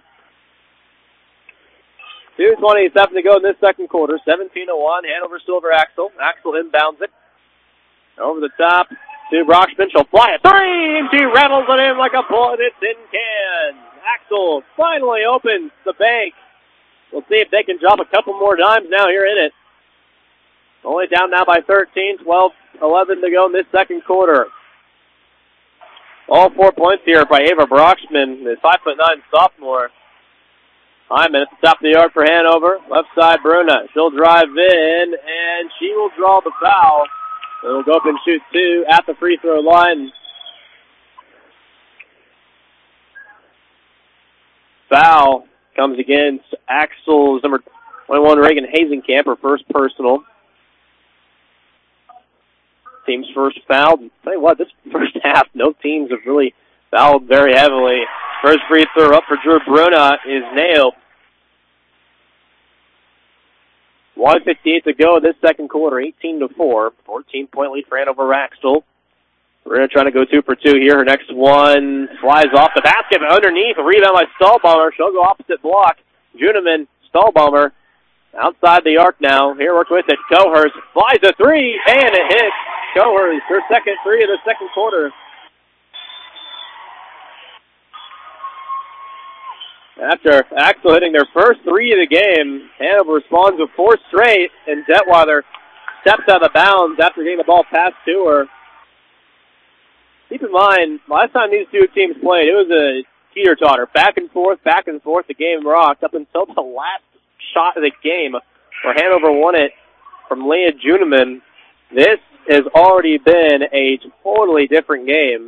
2:27 to go in this second quarter. 17-1. Hanover still over Axel. Axel inbounds it. Over the top to Brockman. She'll fly it. 3, and she rattles it in like a bullet. It's in can. Axel finally opens the bank. We'll see if they can drop a couple more dimes now here in it. Only down now by 13, 12-11 to go in this second quarter. All 4 points here by Ava Brockman, the 5'9" sophomore. Hyman at the top of the arc for Hanover. Left side, Bruna. She'll drive in, and she will draw the foul. It'll go up and shoot 2 at the free throw line. Foul comes against Axel's number 21, Reagan Hazenkamp, her first personal. Team's first foul. Tell you what, this first half, no teams have really fouled very heavily. First free throw up for Drew Bruna is nailed. 1:58 to go in this second quarter, 18-4. 14-point lead for Hanover Axel. Bruna trying to go 2 for 2 here. Her next one flies off the basket, but underneath, a rebound by Stahlbaumer. She'll go opposite block. Juneman, Stahlbaumer, outside the arc now. Here works with it. Cohurst flies a 3, and it hits. Cohurst, her second 3 of the second quarter. After Axel hitting their first 3 of the game, Hanover responds with 4 straight, and Detweiler steps out of bounds after getting the ball passed to her. Keep in mind, last time these two teams played, it was a teeter-totter. Back and forth, the game rocked up until the last shot of the game, where Hanover won it from Leah Juneman. This has already been a totally different game.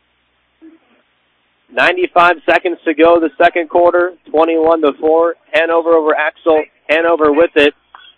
95 seconds to go the second quarter, 21-4. Hanover over Axel. Hanover with it.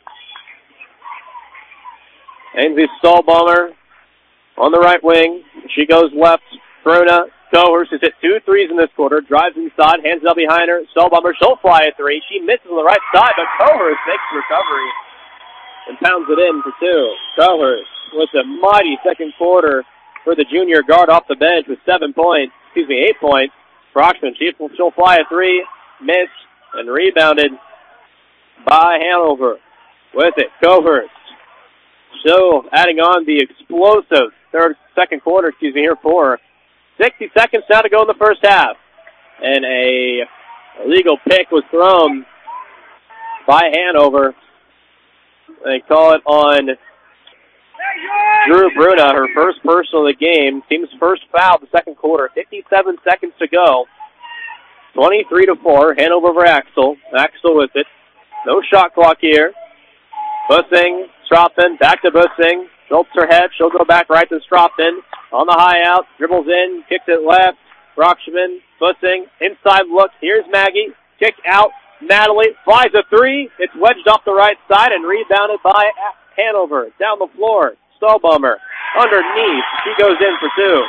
Ainsley Stahlbaumer on the right wing. She goes left. Bruna Cohurst has hit 2 threes in this quarter. Drives inside, hands it up behind her. Stahlbaumer, she'll fly a 3. She misses on the right side, but Cohurst makes the recovery and pounds it in for 2. Cohurst with a mighty second quarter for the junior guard off the bench with 8 points. Brockman, she'll fly a 3, miss, and rebounded by Hanover. With it, Cohurst. Still adding on the explosive second quarter here for her. 60 seconds now to go in the first half. And a illegal pick was thrown by Hanover. They call it on Drew Bruna, her first personal of the game. Team's first foul of the second quarter. 57 seconds to go. 23-4. Hanover over Axel. Axel with it. No shot clock here. Bussing, Stropman, back to Bussing. Jolts her head. She'll go back right to Stropman. On the high out. Dribbles in. Kicks it left. Brockshman, Bussing, inside look. Here's Maggie. Kick out. Natalie flies a three. It's wedged off the right side and rebounded by Hanover. Down the floor. Stallbummer underneath. She goes in for two.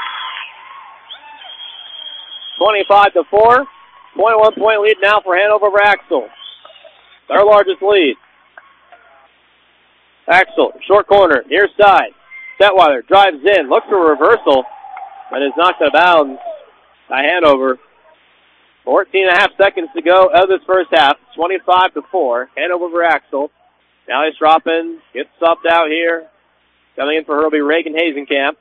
25-4. 21-point lead now for Hanover over Axel. Their largest lead. Axel, short corner, near side. Detweiler drives in, looks for a reversal, but is knocked out of bounds by Hanover. 14.5 seconds to go of this first half. 25-4. Hanover over Axel. Now he's dropping, gets subbed out here. Coming in for her will be Reagan Hazenkamp.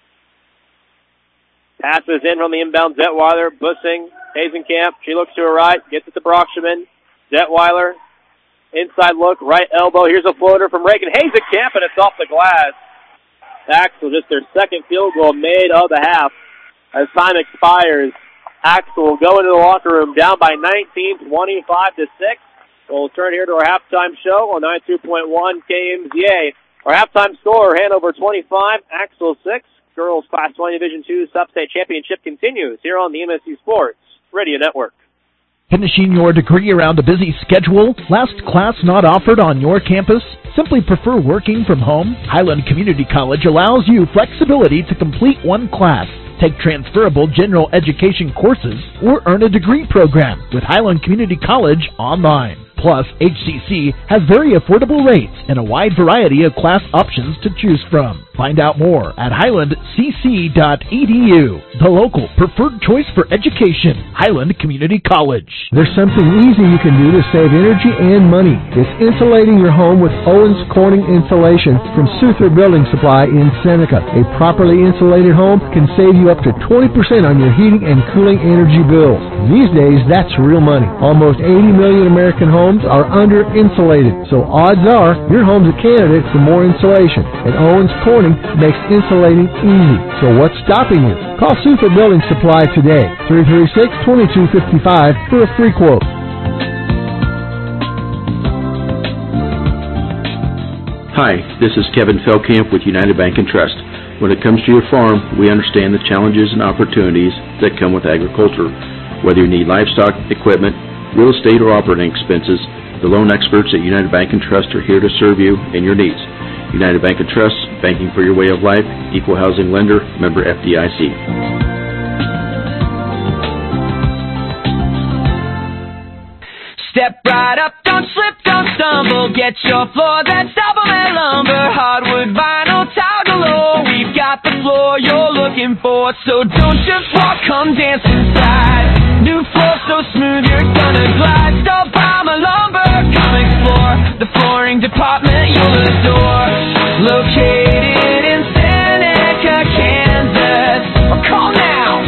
Passes in from the inbound Detweiler. Bussing, Hazenkamp. She looks to her right, gets it to Brockshman. Detweiler, inside look, right elbow. Here's a floater from Reagan Hazenkamp, and it's off the glass. Axel, just their second field goal made of the half. As time expires, Axel will go into the locker room down by 19, 25-6. We'll turn here to our halftime show on 92.1 KMZA. Our halftime score, Hanover 25, Axel 6. Girls Class 20 Division II Sub-State Championship continues here on the MSC Sports Radio Network. Finishing your degree around a busy schedule? Last class not offered on your campus? Simply prefer working from home? Highland Community College allows you flexibility to complete one class, take transferable general education courses, or earn a degree program with Highland Community College online. Plus, HCC has very affordable rates and a wide variety of class options to choose from. Find out more at highlandcc.edu. The local preferred choice for education, Highland Community College. There's something easy you can do to save energy and money. It's insulating your home with Owens Corning Insulation from Suther Building Supply in Seneca. A properly insulated home can save you up to 20% on your heating and cooling energy bills. These days, that's real money. Almost 80 million American homes are under-insulated, so odds are your home's a candidate for more insulation. And Owens Corning makes insulating easy. So what's stopping you? Call Suther Building Supply today, 336-2255 for a free quote. Hi, this is Kevin Feldkamp with United Bank and Trust. When it comes to your farm, we understand the challenges and opportunities that come with agriculture. Whether you need livestock, equipment, real estate, or operating expenses, the loan experts at United Bank and Trust are here to serve you and your needs. United Bank and Trust, banking for your way of life, equal housing lender, member FDIC. Step right up, don't slip, don't stumble. Get your floor that's double and lumber. Hardwood, vinyl, tile galore. We've got the floor you're looking for. So don't just walk, come dance inside. New floor so smooth you're gonna glide. Stop by my lumber, come explore. The flooring department you'll adore. Located in Seneca, Kansas. Or call now,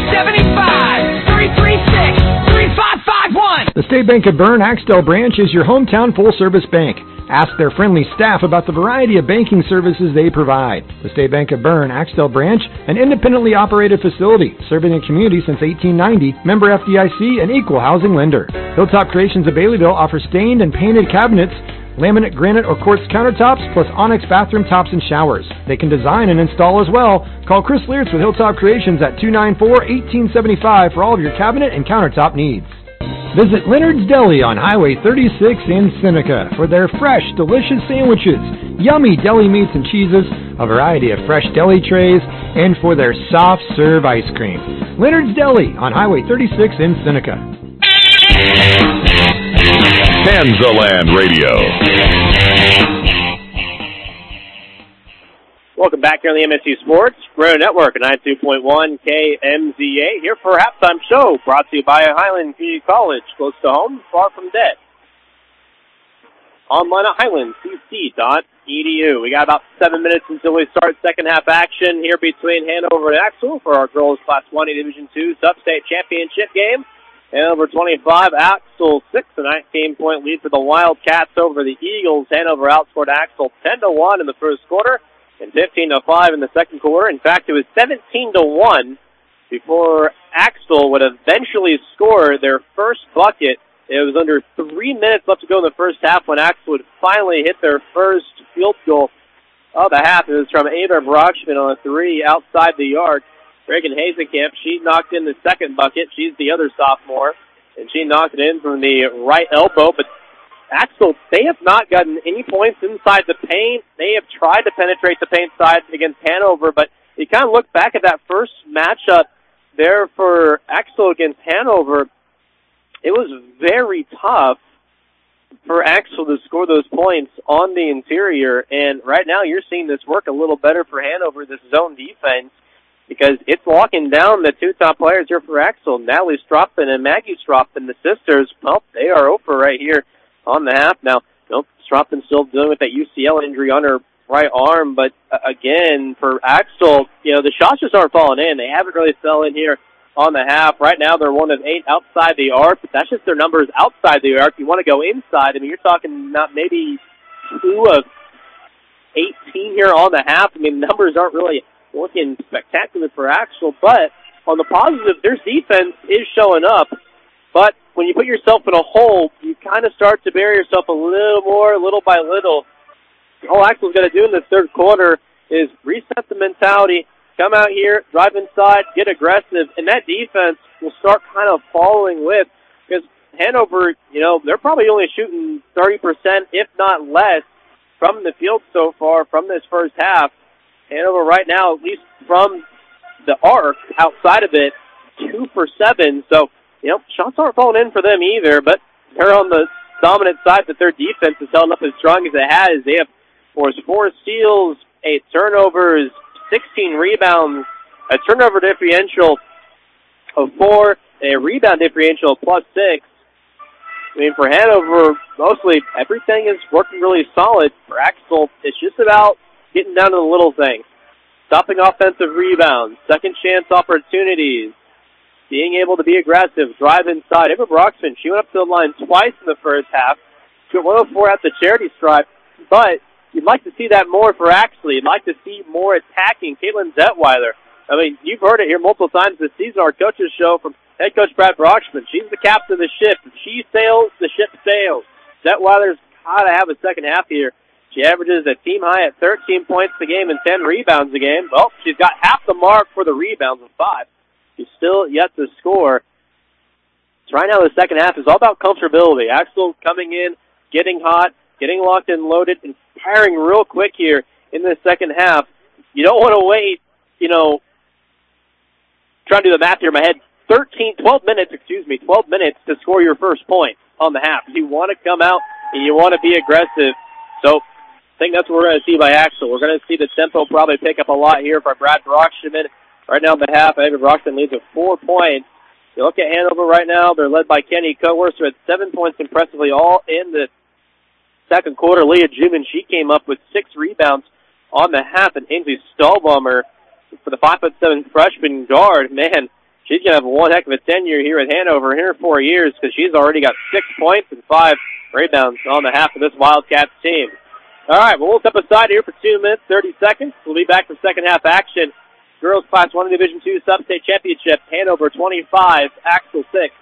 75-336-3551. The State Bank of Bern Axtell branch is your hometown full-service bank. Ask their friendly staff about the variety of banking services they provide. The State Bank of Bern Axtell branch, an independently operated facility, serving the community since 1890, member FDIC, and equal housing lender. Hilltop Creations of Baileyville offers stained and painted cabinets, laminate, granite, or quartz countertops, plus onyx bathroom tops and showers. They can design and install as well. Call Chris Leartz with Hilltop Creations at 294-1875 for all of your cabinet and countertop needs. Visit Leonard's Deli on Highway 36 in Seneca for their fresh, delicious sandwiches, yummy deli meats and cheeses, a variety of fresh deli trays, and for their soft serve ice cream. Leonard's Deli on Highway 36 in Seneca. Kansaland Radio. Welcome back here on the MSC Sports Radio Network at 92.1 KMZA. Here for a halftime show brought to you by Highland Community College, close to home, far from debt. Online at highlandcc.edu. We got about 7 minutes until we start second half action here between Hanover and Axel for our girls Class 20 Division II Sub-State Championship game. Hanover 25, Axel 6, a 19-point lead for the Wildcats over the Eagles. Hanover outscored Axel 10-1 in the first quarter and 15-5 in the second quarter. In fact, it was 17-1 before Axel would eventually score their first bucket. It was under 3 minutes left to go in the first half when Axel would finally hit their first field goal of the half. It was from Ava Brockshman on a three outside the arc. Reagan Hazekamp, she knocked in the second bucket. She's the other sophomore, and she knocked it in from the right elbow. But Axel, they have not gotten any points inside the paint. They have tried to penetrate the paint side against Hanover, but you kind of look back at that first matchup there for Axel against Hanover. It was very tough for Axel to score those points on the interior, and right now you're seeing this work a little better for Hanover, this zone defense, because it's locking down the two top players here for Axel, Natalie Stroppin and Maggie Stroppin, the sisters. Well, they are over right here on the half. Now, Stroppin's still dealing with that UCL injury on her right arm, but again, for Axel, the shots just aren't falling in. They haven't really fell in here on the half. Right now, they're 1 of 8 outside the arc, but that's just their numbers outside the arc. You want to go inside, you're talking not maybe 2 of 18 here on the half. Numbers aren't really looking spectacular for Axel, but on the positive, their defense is showing up. But when you put yourself in a hole, you kind of start to bury yourself a little more, little by little. All Axel's going to do in the third quarter is reset the mentality, come out here, drive inside, get aggressive, and that defense will start kind of following with, because Hanover, they're probably only shooting 30%, if not less, from the field so far from this first half. Hanover right now, at least from the arc, outside of it, 2 for 7. So, shots aren't falling in for them either, but they're on the dominant side that their defense is held up as strong as it has. They have forced 4 steals, 8 turnovers, 16 rebounds, a turnover differential of 4, a rebound differential of +6. For Hanover, mostly everything is working really solid. For Axel, it's just about getting down to the little things. Stopping offensive rebounds, second chance opportunities, being able to be aggressive, drive inside. Ava Broxman, she went up to the line twice in the first half. She went 104 at the charity stripe, but you'd like to see that more for Axel. You'd like to see more attacking. Caitlin Detweiler, you've heard it here multiple times this season, our coaches show from head coach Brad Broxman. She's the captain of the ship. If she sails, the ship sails. Detweiler's got to have a second half here. She averages a team high at 13 points a game and 10 rebounds a game. Well, she's got half the mark for the rebounds with 5. She's still yet to score. So right now the second half is all about comfortability. Axel coming in, getting hot, getting locked and loaded, and firing real quick here in the second half. You don't want to wait, trying to do the math here in my head, 12 minutes to score your first point on the half. You want to come out and you want to be aggressive. So I think that's what we're going to see by Axel. We're going to see the tempo probably pick up a lot here for Brad Broxman. Right now in the half, Ava Broxman leads with 4 points. You look at Hanover right now, they're led by Kenny Coercer at 7 points impressively all in the second quarter. Leah Juman, she came up with 6 rebounds on the half, and Ainsley Stahlbaumer for the 5'7" freshman guard. Man, she's going to have one heck of a tenure here at Hanover in her 4 years, because she's already got 6 points and 5 rebounds on the half of this Wildcats team. All right, well, we'll step aside here for 2 minutes, 30 seconds. We'll be back for second half action. Girls Class 1 Division II Sub-State Championship, Hanover 25, Axel 6.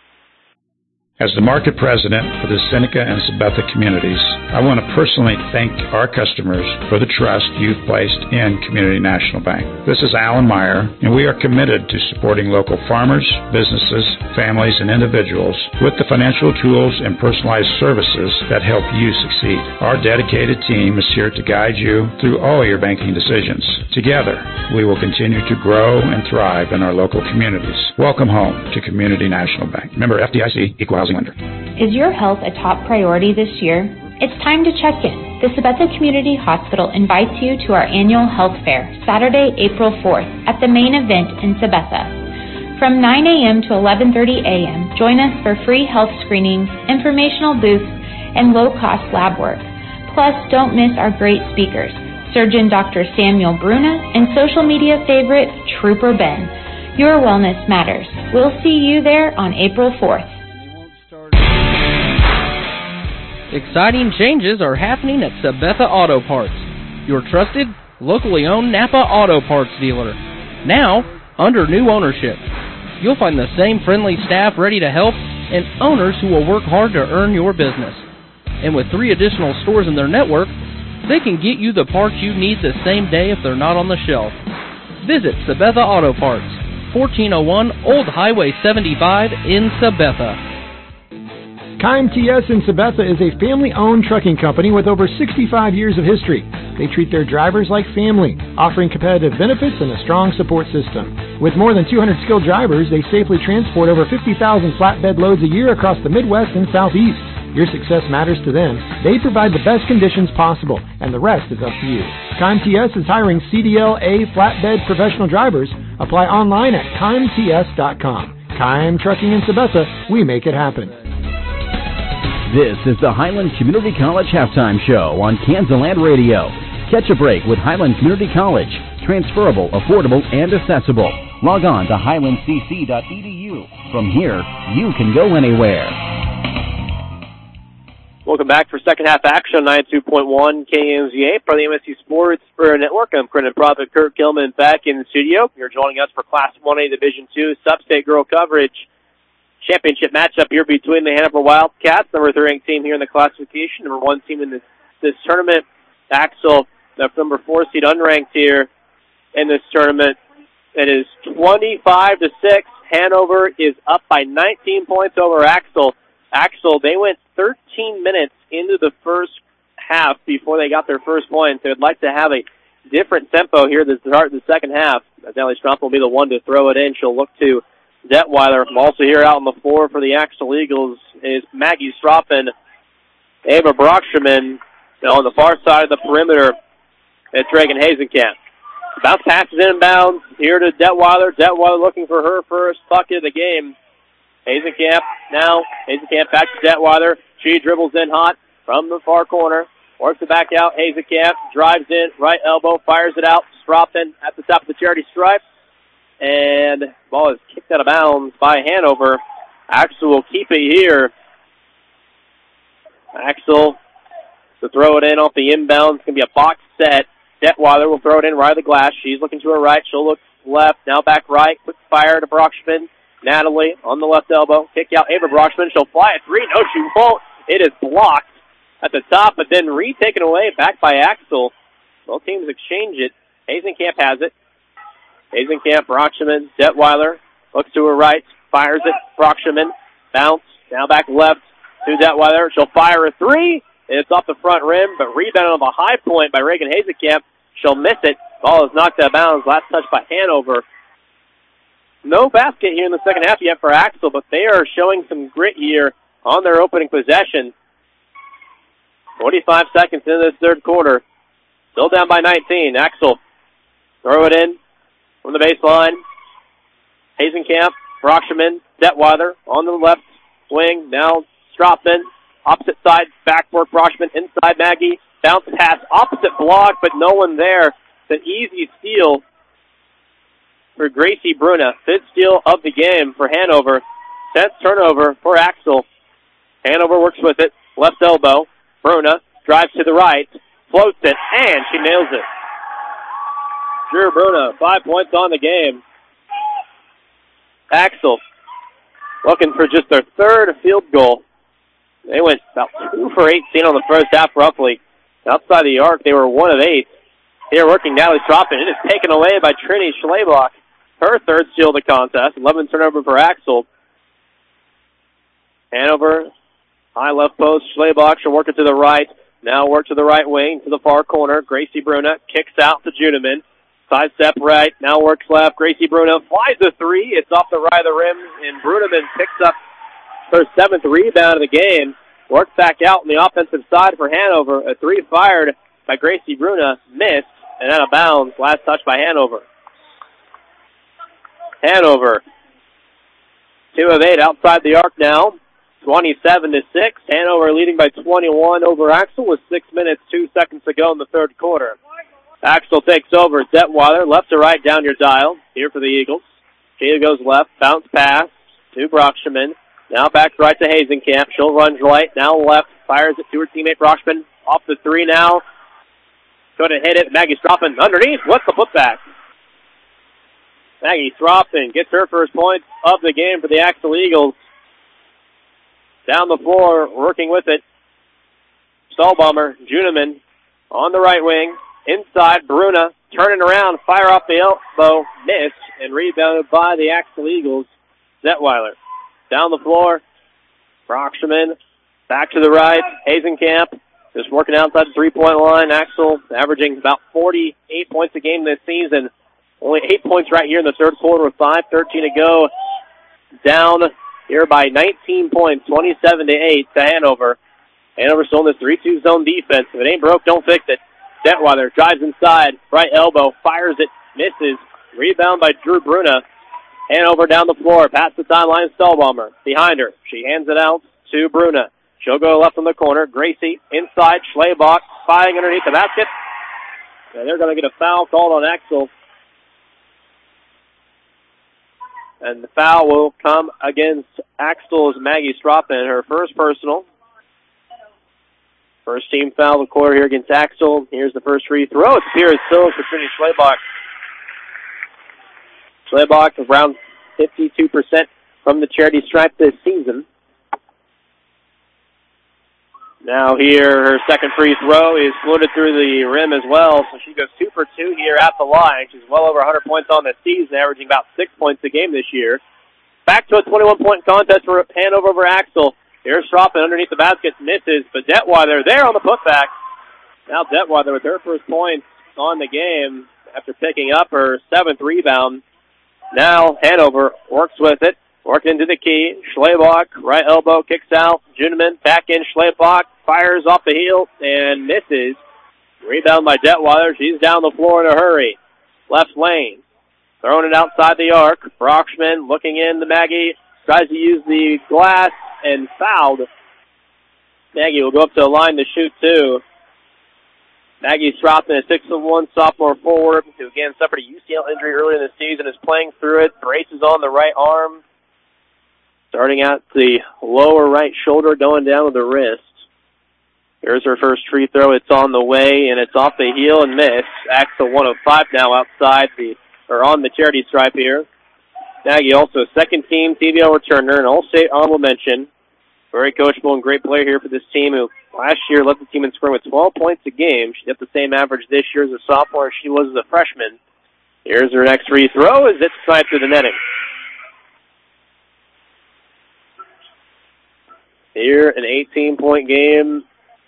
As the market president for the Seneca and Sabetha communities, I want to personally thank our customers for the trust you've placed in Community National Bank. This is Alan Meyer, and we are committed to supporting local farmers, businesses, families, and individuals with the financial tools and personalized services that help you succeed. Our dedicated team is here to guide you through all your banking decisions. Together, we will continue to grow and thrive in our local communities. Welcome home to Community National Bank. Member FDIC, Equal Housing Lender. Is your health a top priority this year? It's time to check in. The Sabetha Community Hospital invites you to our annual health fair, Saturday, April 4th, at the main event in Sabetha. From 9 a.m. to 11:30 a.m., join us for free health screenings, informational booths, and low-cost lab work. Plus, don't miss our great speakers, Surgeon Dr. Samuel Bruna and social media favorite Trooper Ben. Your wellness matters. We'll see you there on April 4th. Exciting changes are happening at Sabetha Auto Parts, your trusted, locally owned Napa Auto Parts dealer. Now, under new ownership. You'll find the same friendly staff ready to help and owners who will work hard to earn your business. And with 3 additional stores in their network, they can get you the parts you need the same day if they're not on the shelf. Visit Sabetha Auto Parts, 1401 Old Highway 75 in Sabetha. Kime TS in Sabetha is a family-owned trucking company with over 65 years of history. They treat their drivers like family, offering competitive benefits and a strong support system. With more than 200 skilled drivers, they safely transport over 50,000 flatbed loads a year across the Midwest and Southeast. Your success matters to them. They provide the best conditions possible, and the rest is up to you. Kime TS is hiring CDL-A flatbed professional drivers. Apply online at KimeTS.com. Kime Trucking in Sabetha, we make it happen. This is the Highland Community College Halftime Show on Kansaland Radio. Catch a break with Highland Community College. Transferable, affordable, and accessible. Log on to highlandcc.edu. From here, you can go anywhere. Welcome back for second half action, 92.1 KMZA, part of the MSC Sports Network. I'm Brennan Prophet, Kurt Gilman back in the studio. You're joining us for Class 1A Division II Sub-State Girl Coverage Championship matchup here between the Hanover Wildcats, number 3 ranked team here in the classification, number 1 team in this tournament. Axel, the number 4 seed, unranked here in this tournament. It is 25-6. Hanover is up by 19 points over Axel. Axel, they went 13 minutes into the first half before they got their first points. They would like to have a different tempo here to start the second half. Natalie Stromp will be the one to throw it in. She'll look to Detweiler. Also here out on the floor for the Axel Eagles is Maggie Stroppen. Ava Brocksterman on the far side of the perimeter. It's Reagan Hazenkamp. Bounce passes inbounds here to Detweiler. Detweiler looking for her first bucket of the game. Hazenkamp back to Detweiler. She dribbles in hot from the far corner. Works it back out. Hazenkamp drives in, right elbow, fires it out. Stroppen at the top of the charity stripe. And the ball is kicked out of bounds by Hanover. Axel will keep it here. Axel to throw it in off the inbound. It's going to be a box set. Detweiler will throw it in right of the glass. She's looking to her right. She'll look left. Now back right. Quick fire to Brockschman. Natalie on the left elbow. Kick out Ava Brockschman. She'll fly a 3. No, she won't. It is blocked at the top, but then retaken away back by Axel. Both teams exchange it. Hazenkamp has it. Hazenkamp, Brockschman, Detweiler looks to her right, fires it. Brockschman, bounce, now back left to Detweiler. She'll fire a 3. It's off the front rim, but rebounded on the high point by Reagan Hazenkamp. She'll miss it. Ball is knocked out of bounds. Last touch by Hanover. No basket here in the second half yet for Axel, but they are showing some grit here on their opening possession. 45 seconds into this third quarter. Still down by 19. Axel throw it in from the baseline. Hazenkamp, Brockschman, Detweiler on the left wing. Now Stroppman, opposite side, backboard Brockschman, inside Maggie. Bounce pass, opposite block, but no one there. It's an easy steal for Gracie Bruna. 5th steal of the game for Hanover. 10th turnover for Axel. Hanover works with it. Left elbow. Bruna drives to the right. Floats it, and she nails it. Drew Bruna, 5 points on the game. Axel looking for just their third field goal. They went about 2 for 18 on the first half, roughly. Outside the arc, they were 1 of 8. Here working Natalie Stroppen. It is taken away by Trini Schlebach. Her 3rd steal of the contest. 11th turnover for Axel. Hanover, high left post. Schlebach, she'll work it to the right. Now work to the right wing, to the far corner. Gracie Bruna kicks out to Juneman. Side step right, now works left. Gracie Bruna flies a 3. It's off the right of the rim, and Bruneman picks up her 7th rebound of the game. Works back out on the offensive side for Hanover. A 3 fired by Gracie Bruna, missed, and out of bounds. Last touch by Hanover. Hanover, 2 of 8 outside the arc now. 27-6. Hanover leading by 21 over Axel with 6 minutes, 2 seconds to go in the third quarter. Axel takes over. Detweiler, left to right down your dial. Here for the Eagles. She goes left. Bounce pass to Brockschman. Now back right to Hazenkamp. She'll run right. Now left. Fires it to her teammate Brockschman. Off the 3 now. Going to hit it. Maggie Stroppen underneath. What's the putback? Maggie Stroppen gets her first point of the game for the Axel Eagles. Down the floor, working with it. Stahlbomber, Juneman on the right wing. Inside, Bruna turning around, fire off the elbow, miss, and rebounded by the Axel Eagles. Detweiler down the floor. Brocksterman back to the right. Hazenkamp just working outside the three-point line. Axel averaging about 48 points a game this season. Only 8 points right here in the third quarter with 5:13 to go. Down here by 19 points, 27-8 to Hanover. Hanover still in this 3-2 zone defense. If it ain't broke, don't fix it. Detweiler drives inside, right elbow, fires it, misses. Rebound by Drew Bruna. Hanover down the floor, past the timeline, Stahlbomber. Behind her, she hands it out to Bruna. She'll go left in the corner. Gracie inside, Schlebach firing underneath the basket. And they're going to get a foul called on Axel. And the foul will come against Axel's Maggie Stropin, her first personal. First team foul of the quarter here against Axel. Here's the first free throw. It's here. It's still for Trinity Schlebach. Schlebach around 52% from the charity stripe this season. Now here, her second free throw is floated through the rim as well, so she goes 2 for 2 here at the line. She's well over 100 points on the season, averaging about 6 points a game this year. Back to a 21-point contest for Hanover over Axel. Here's Stropin underneath the basket, misses, but Detweiler there on the putback. Now Detweiler with her first points on the game after picking up her 7th rebound. Now Hanover works with it, working into the key. Schlebach, right elbow, kicks out. Juneman back in. Schlebach fires off the heel and misses. Rebound by Detweiler. She's down the floor in a hurry. Left lane. Throwing it outside the arc. Brocksterman looking in to Maggie. Tries to use the glass and fouled. Maggie will go up to the line to shoot two. Maggie Stropin, a 6'1" sophomore forward, who again suffered a UCL injury earlier in the season, is playing through it. Braces on the right arm. Starting at the lower right shoulder, going down to the wrist. Here's her first free throw. It's on the way, and it's off the heel and miss. Axel 1 of 5 now outside on the charity stripe here. Maggie also a second-team TVL returner, and all-state honorable mention. Very coachable and great player here for this team, who last year led the team in scoring with 12 points a game. She got the same average this year as a sophomore as she was as a freshman. Here's her next free throw as it's tied through the netting. Here, an 18-point game.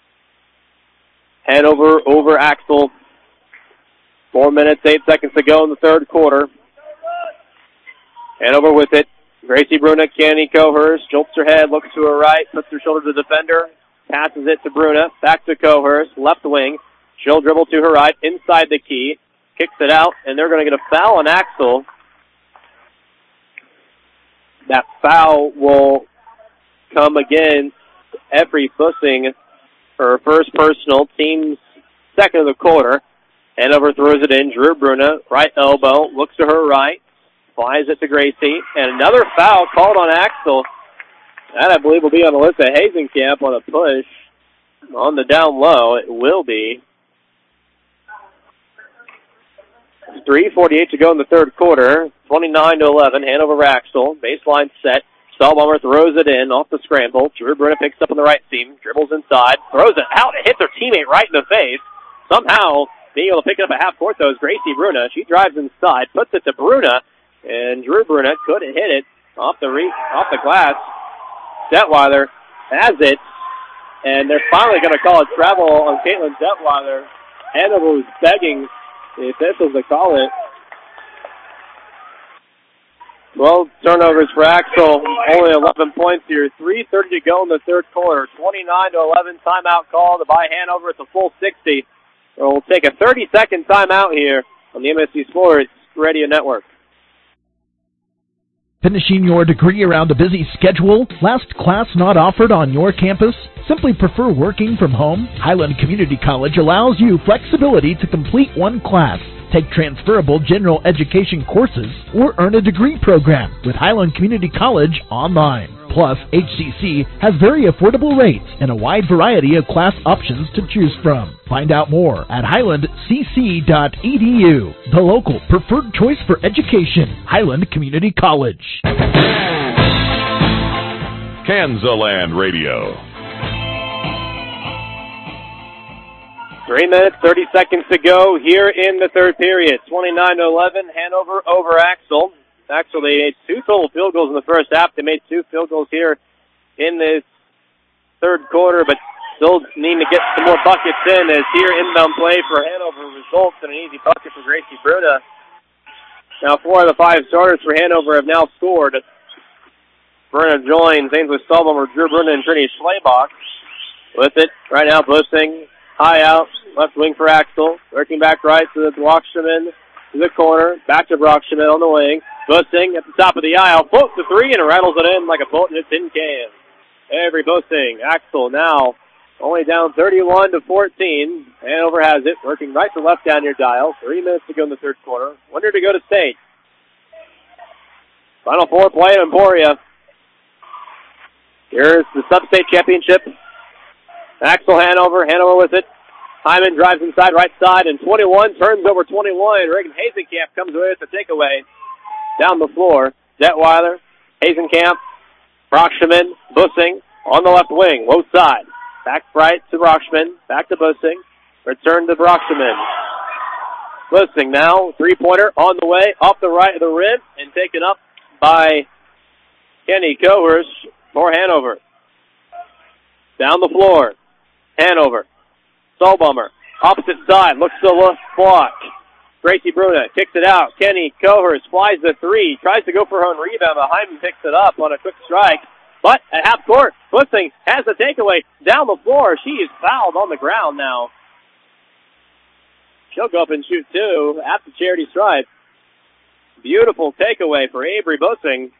Hanover over Axel. 4 minutes, 8 seconds to go in the third quarter. Hanover with it. Gracie Bruna, Kenny Cohurst, jolts her head, looks to her right, puts her shoulder to the defender, passes it to Bruna, back to Cohurst, left wing. She'll dribble to her right, inside the key, kicks it out, and they're going to get a foul on Axel. That foul will come against Effie Bussing, her first personal, team's second of the quarter. Hanover throws it in. Drew Bruna, right elbow, looks to her right, flies it to Gracie, and another foul called on Axel. That, I believe, will be on Alyssa Hazenkamp on a push. On the down low, it will be. 3:48 to go in the third quarter. 29-11, Hanover Axel. Baseline set. Stahlbomber throws it in off the scramble. Drew Bruna picks up on the right seam, dribbles inside, throws it out. It hits her teammate right in the face. Somehow, being able to pick it up at half court, though, is Gracie Bruna. She drives inside, puts it to Bruna, and Drew Bruna couldn't hit it off the glass. Detweiler has it, and they're finally going to call a travel on Caitlin Detweiler. Hanover was begging the officials to call it. 12 turnovers for Axel, only 11 points here. 3:30 to go in the third quarter. 29-11 timeout called by Hanover. It's a full 60. We'll take a 30-second timeout here on the MSC Sports Radio Network. Finishing your degree around a busy schedule? Last class not offered on your campus? Simply prefer working from home? Highland Community College allows you flexibility to complete one class, take transferable general education courses, or earn a degree program with Highland Community College online. Plus, HCC has very affordable rates and a wide variety of class options to choose from. Find out more at highlandcc.edu. The local preferred choice for education, Highland Community College. Kansaland Radio. 3 minutes, 30 seconds to go here in the third period. 29-11, Hanover over Axel. Axel, they made 2 total field goals in the first half. They made 2 field goals here in this third quarter, but still need to get some more buckets in, as here inbound play for Hanover results in an easy bucket for Gracie Bruna. Now 4 of the 5 starters for Hanover have now scored. Bruna joins Ainsworth Stahlbommer, Drew Bruna, and Trinity Schlebach. With it, right now, Bussing, high out, left wing for Axel. Working back right to Brockstrom to the corner. Back to Brockstrom on the wing. Bussing at the top of the aisle, floats the 3 and rattles it in like a bolt in a tin can. Avery Bussing, Axel now only down 31-14. Hanover has it, working right to left down your dial. 3 minutes to go in the third quarter. Wonder to go to state. Final 4 play in Emporia. Here's the sub-state championship. Axel Hanover with it. Hyman drives inside right side, and 21 turns over 21. Reagan Hazenkamp comes away with the takeaway. Down the floor, Detweiler, Hazenkamp, Brockstrom, Bussing on the left wing, low side. Back right to Brockstrom, back to Bussing. Return to Brockstrom. Bussing now, 3-pointer on the way, off the right of the rim, and taken up by Kenny Cohers for Hanover. Down the floor, Hanover. Stahlbommer, opposite side, looks to the block. Gracie Bruna kicks it out. Kenny Cohers flies the 3, tries to go for her own rebound, but Hyman picks it up on a quick strike. But at half court, Bussing has the takeaway down the floor. She is fouled on the ground now. She'll go up and shoot 2 at the charity stripe. Beautiful takeaway for Avery Bussing.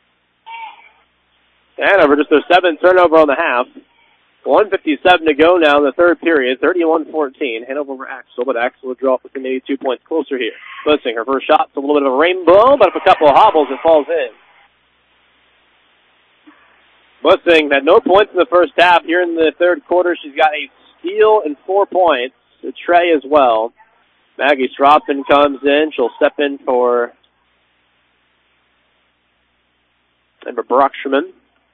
Hanover just their 7th turnover on the half. 1:57 to go now in the third period. 31-14. Hanover over Axel, but Axel will draw up within maybe 2 points closer here. Bussing, her first shot's a little bit of a rainbow, but if a couple of hobbles, it falls in. Bussing had no points in the first half. Here in the third quarter, she's got a steal and 4 points. A tray as well. Maggie Stropin comes in. She'll step in for Amber Brockstrom.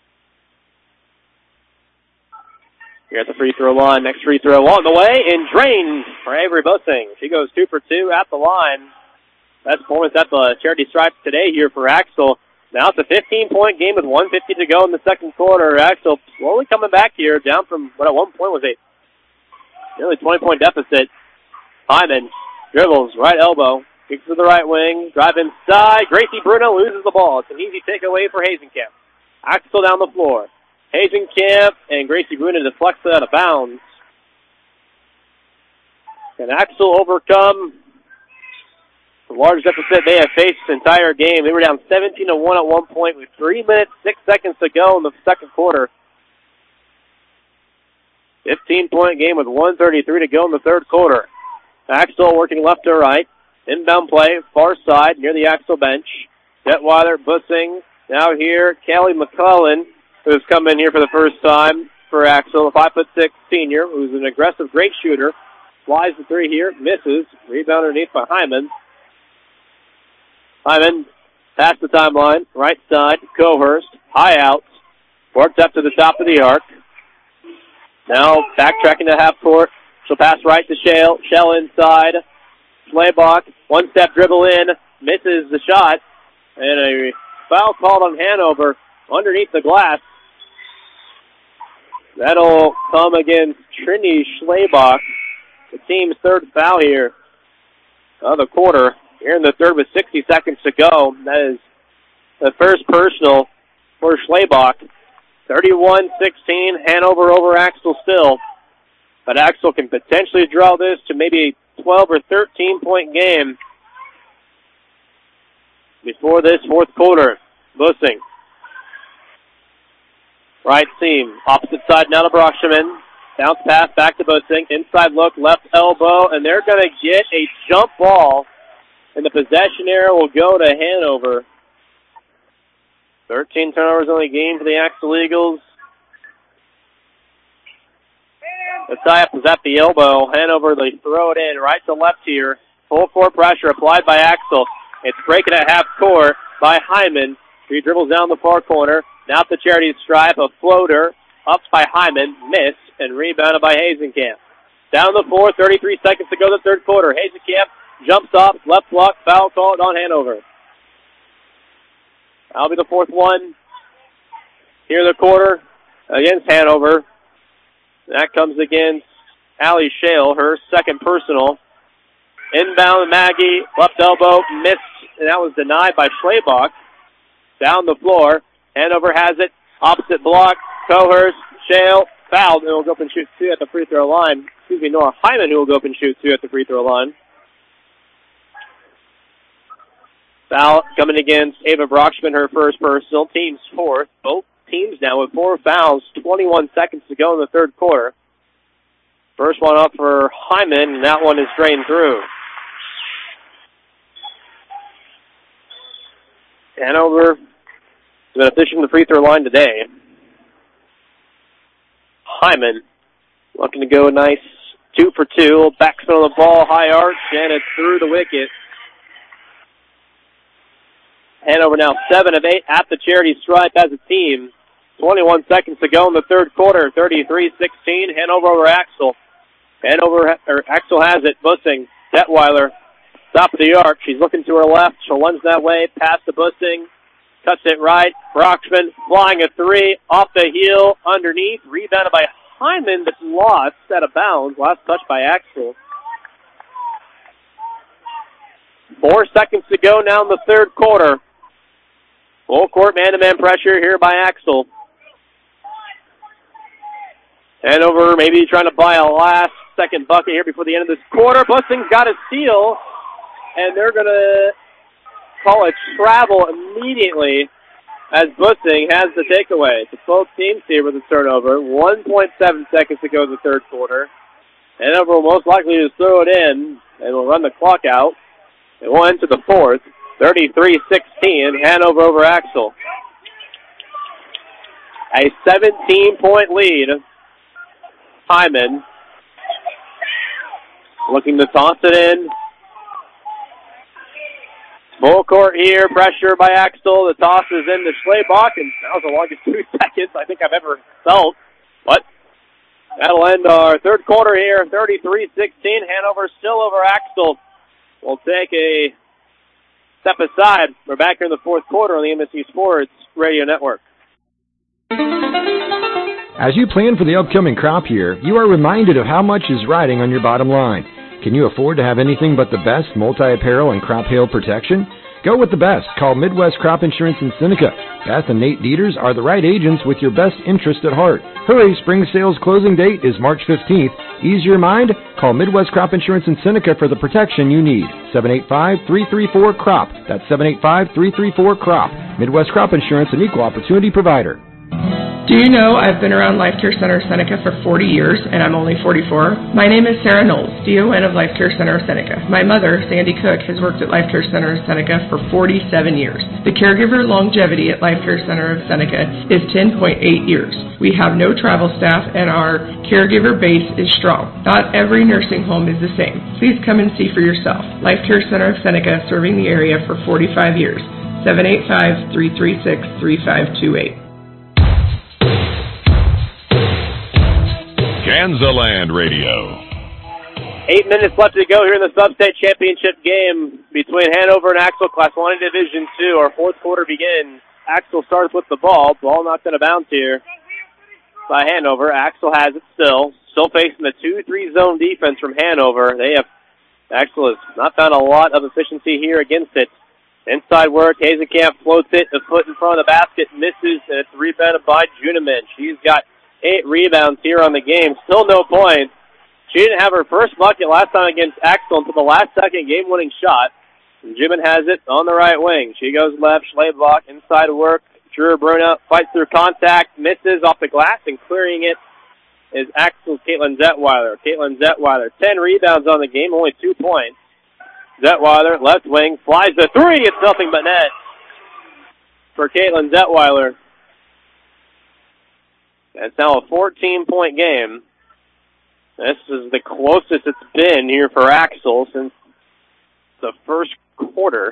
Here at the free throw line. Next free throw on the way and drained for Avery Bussing. She goes 2 for 2 at the line. Best performance at the charity stripe today here for Axel. Now it's a 15-point game with 1:50 to go in the second quarter. Axel slowly coming back here, down from what at one point was a nearly 20-point deficit. Hyman dribbles, right elbow, kicks to the right wing, drive inside. Gracie Bruna loses the ball. It's an easy takeaway for Hazenkamp. Axel down the floor. Hazenkamp and Gracie Bruna deflects it out of bounds. Can Axel overcome the large deficit they have faced this entire game? They were down 17-1 at one point with 3 minutes, 6 seconds to go in the second quarter. 15-point game with 1:33 to go in the third quarter. Axel working left to right. Inbound play, far side, near the Axel bench. Detweiler, Bussing. Now here, Callie McClellan, who's come in here for the first time for Axel, a 5'6" senior, who's an aggressive, great shooter. Flies the 3 here, misses. Rebound underneath by Hyman. Hyman, past the timeline, right side, Cohurst, high out, worked up to the top of the arc. Now backtracking to half court. She'll pass right to Shell inside. Schlebach, one-step dribble in, misses the shot, and a foul called on Hanover underneath the glass. That'll come against Trinity Schlebach, the team's third foul here of the quarter. Here in the third with 60 seconds to go. That is the first personal for Schlebach. 31-16, Hanover over Axel still. But Axel can potentially draw this to maybe a 12 or 13-point game before this fourth quarter. Bussing. Right seam. Opposite side now to Brockstrom. Bounce pass back to Bussing. Inside look, left elbow, and they're going to get a jump ball. And the possession area will go to Hanover. 13 turnovers on the game for the Axel Eagles. The tie-up is at the elbow. Hanover, they throw it in right to left here. Full court pressure applied by Axel. It's breaking at half court by Hyman. He dribbles down the far corner. Now at the charity stripe, a floater. Up by Hyman, missed, and rebounded by Hazenkamp. Down the floor, 33 seconds to go in the third quarter. Hazelkamp jumps off, left block, foul called on Hanover. That'll be the fourth one here in the quarter against Hanover. That comes against Allie Shale, her second personal. Inbound, Maggie, left elbow, missed, and that was denied by Schlebach. Down the floor, Hanover has it, opposite block, Cohurst, Shale, fouled, and will go up and shoot two at the free throw line. Excuse me, Nora Hyman, who will go up and shoot two at the free throw line. Foul coming against Ava Brockschman, her first personal, team's fourth. Both teams now with 4 fouls, 21 seconds to go in the third quarter. First one up for Hyman, and that one is drained through. Hanover has been efficient the free throw line today. Hyman looking to go nice 2 for 2. Backspin on the ball, high arch, and it's through the wicket. Hanover now 7 of 8 at the charity stripe as a team. 21 seconds to go in the third quarter. 33-16. Hanover over Axel. Axel has it. Bussing. Detweiler. Top of the arc. She's looking to her left. She'll lunge that way. Pass to Bussing. Cuts it right. Brockschman flying a three. Off the heel. Underneath. Rebounded by Hyman, but lost out of bounds. Last touch by Axel. 4 seconds to go now in the third quarter. Full court man-to-man pressure here by Axel. Hanover maybe trying to buy a last-second bucket here before the end of this quarter. Bussing's got a steal, and they're going to call a travel immediately as Bussing has the takeaway. So both teams here with a turnover. 1.7 seconds to go in the third quarter. Hanover will most likely just throw it in, and will run the clock out. It will enter the fourth. 33-16, Hanover over Axel. A 17-point lead. Hyman looking to toss it in. Full court here, pressure by Axel. The toss is in to Schlebach, and that was the longest 2 seconds I think I've ever felt. But that'll end our third quarter here, 33-16. Hanover still over Axel. We'll take a step aside. We're back here in the fourth quarter on the MSC Sports Radio Network. As you plan for the upcoming crop year, you are reminded of how much is riding on your bottom line. Can you afford to have anything but the best multi-apparel and crop hail protection? Go with the best. Call Midwest Crop Insurance in Seneca. Beth and Nate Dieters are the right agents with your best interest at heart. Hurry, spring sales closing date is March 15th. Ease your mind? Call Midwest Crop Insurance in Seneca for the protection you need. 785-334-CROP. That's 785-334-CROP. Midwest Crop Insurance, an equal opportunity provider. Do you know I've been around Life Care Center of Seneca for 40 years, and I'm only 44? My name is Sarah Knowles, DON of Life Care Center of Seneca. My mother, Sandy Cook, has worked at Life Care Center of Seneca for 47 years. The caregiver longevity at Life Care Center of Seneca is 10.8 years. We have no travel staff, and our caregiver base is strong. Not every nursing home is the same. Please come and see for yourself. Life Care Center of Seneca, serving the area for 45 years. 785-336-3528. Kansaland Radio. 8 minutes left to go here in the Sub-State Championship game between Hanover and Axel, Class 1 and Division 2. Our fourth quarter begins. Axel starts with the ball. Ball knocked out of bounds here by Hanover. Axel has it still. Still facing the 2-3 zone defense from Hanover. Axel has not found a lot of efficiency here against it. Inside work, Hazelkamp floats it, a foot in front of the basket, misses, and it's rebounded by Juniman. She's got 8 rebounds here on the game. Still no points. She didn't have her first bucket last time against Axel until the last second game-winning shot. And Jibben has it on the right wing. She goes left. Schlebach inside work. Drew Bruna fights through contact, misses off the glass, and clearing it is Axel's Caitlin Detweiler. 10 rebounds on the game, only 2 points. Detweiler, left wing, flies the three. It's nothing but net for Caitlin Detweiler. It's now a 14-point game. This is the closest it's been here for Axel since the first quarter.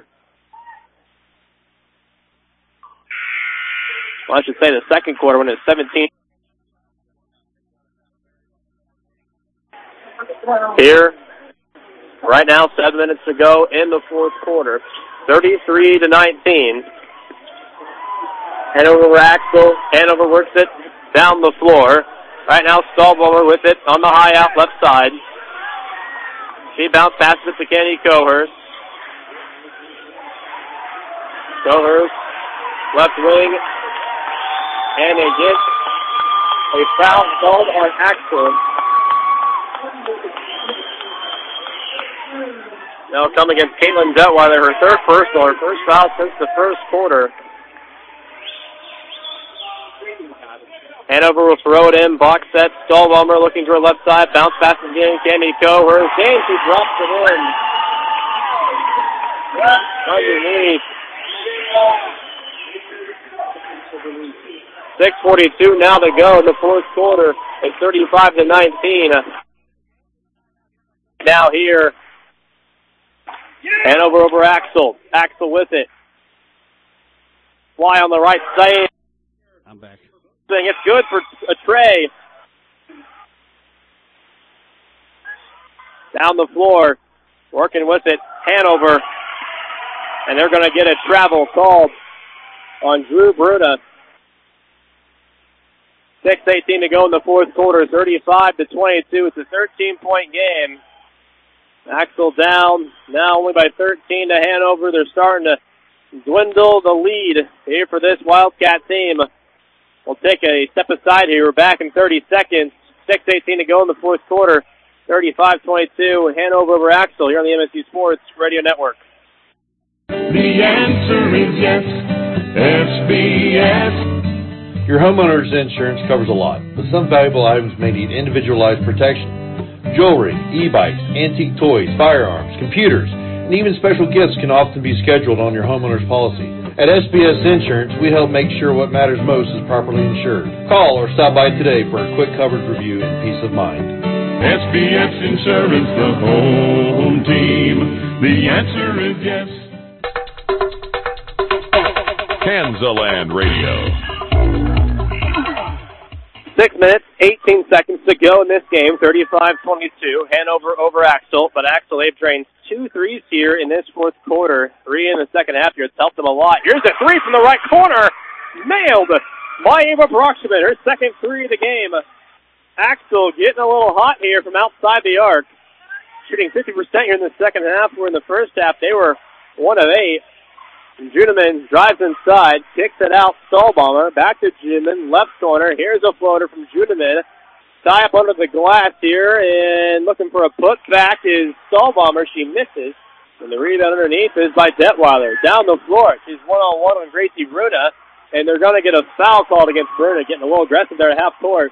Well, I should say the second quarter when it's 17. Here, right now, 7 minutes to go in the fourth quarter. 33-19. Hanover over Axel. Hanover works it down the floor. Right now, Stahlbaumer with it on the high out left side. She bounced passes it to Kenny Cohurst. Cohurst, left wing, and they get a foul called on Axel. Now come against Caitlin Detweiler, her third personal, her first foul since the first quarter. Hanover will throw it in, box set, Stahlbaumer looking to her left side, bounce pass again, Candy Cohurst, and she drops it in. Underneath. 6:42 now to go in the fourth quarter. It's 35-19. Now here, Hanover over Axel. Axel with it. Fly on the right side. I'm back. It's good for a tray. Down the floor, working with it, Hanover. And they're going to get a travel called on Drew Bruna. 6:18 to go in the fourth quarter, 35-22. It's a 13-point game. Axel down, now only by 13 to Hanover. They're starting to dwindle the lead here for this Wildcat team. We'll take a step aside here. We're back in 30 seconds. 6:18 to go in the fourth quarter. 35-22, Hanover over Axel here on the MSC Sports Radio Network. The answer is yes, SBS. Your homeowner's insurance covers a lot, but some valuable items may need individualized protection. Jewelry, e-bikes, antique toys, firearms, computers, and even special gifts can often be scheduled on your homeowner's policy. At SBS Insurance, we help make sure what matters most is properly insured. Call or stop by today for a quick coverage review and peace of mind. SBS Insurance, the home team. The answer is yes. Kansaland Radio. 6 minutes, 18 seconds to go in this game, 35-22, Hanover over Axel, but Axel, they've drained 2 threes here in this fourth quarter, 3 in the second half here. It's helped them a lot. Here's a 3 from the right corner, nailed by Ava Brockschmidt, her second 3 of the game. Axel getting a little hot here from outside the arc, shooting 50% here in the second half, where in the first half they were 1 of 8. Juneman drives inside, kicks it out, Stahlbaumer, back to Juneman, left corner, here's a floater from Juneman, tie up under the glass here, and looking for a putback is Stahlbaumer, she misses, and the rebound underneath is by Detweiler, down the floor, she's one-on-one on Gracie Bruna, and they're going to get a foul called against Bruna, getting a little aggressive there at half court.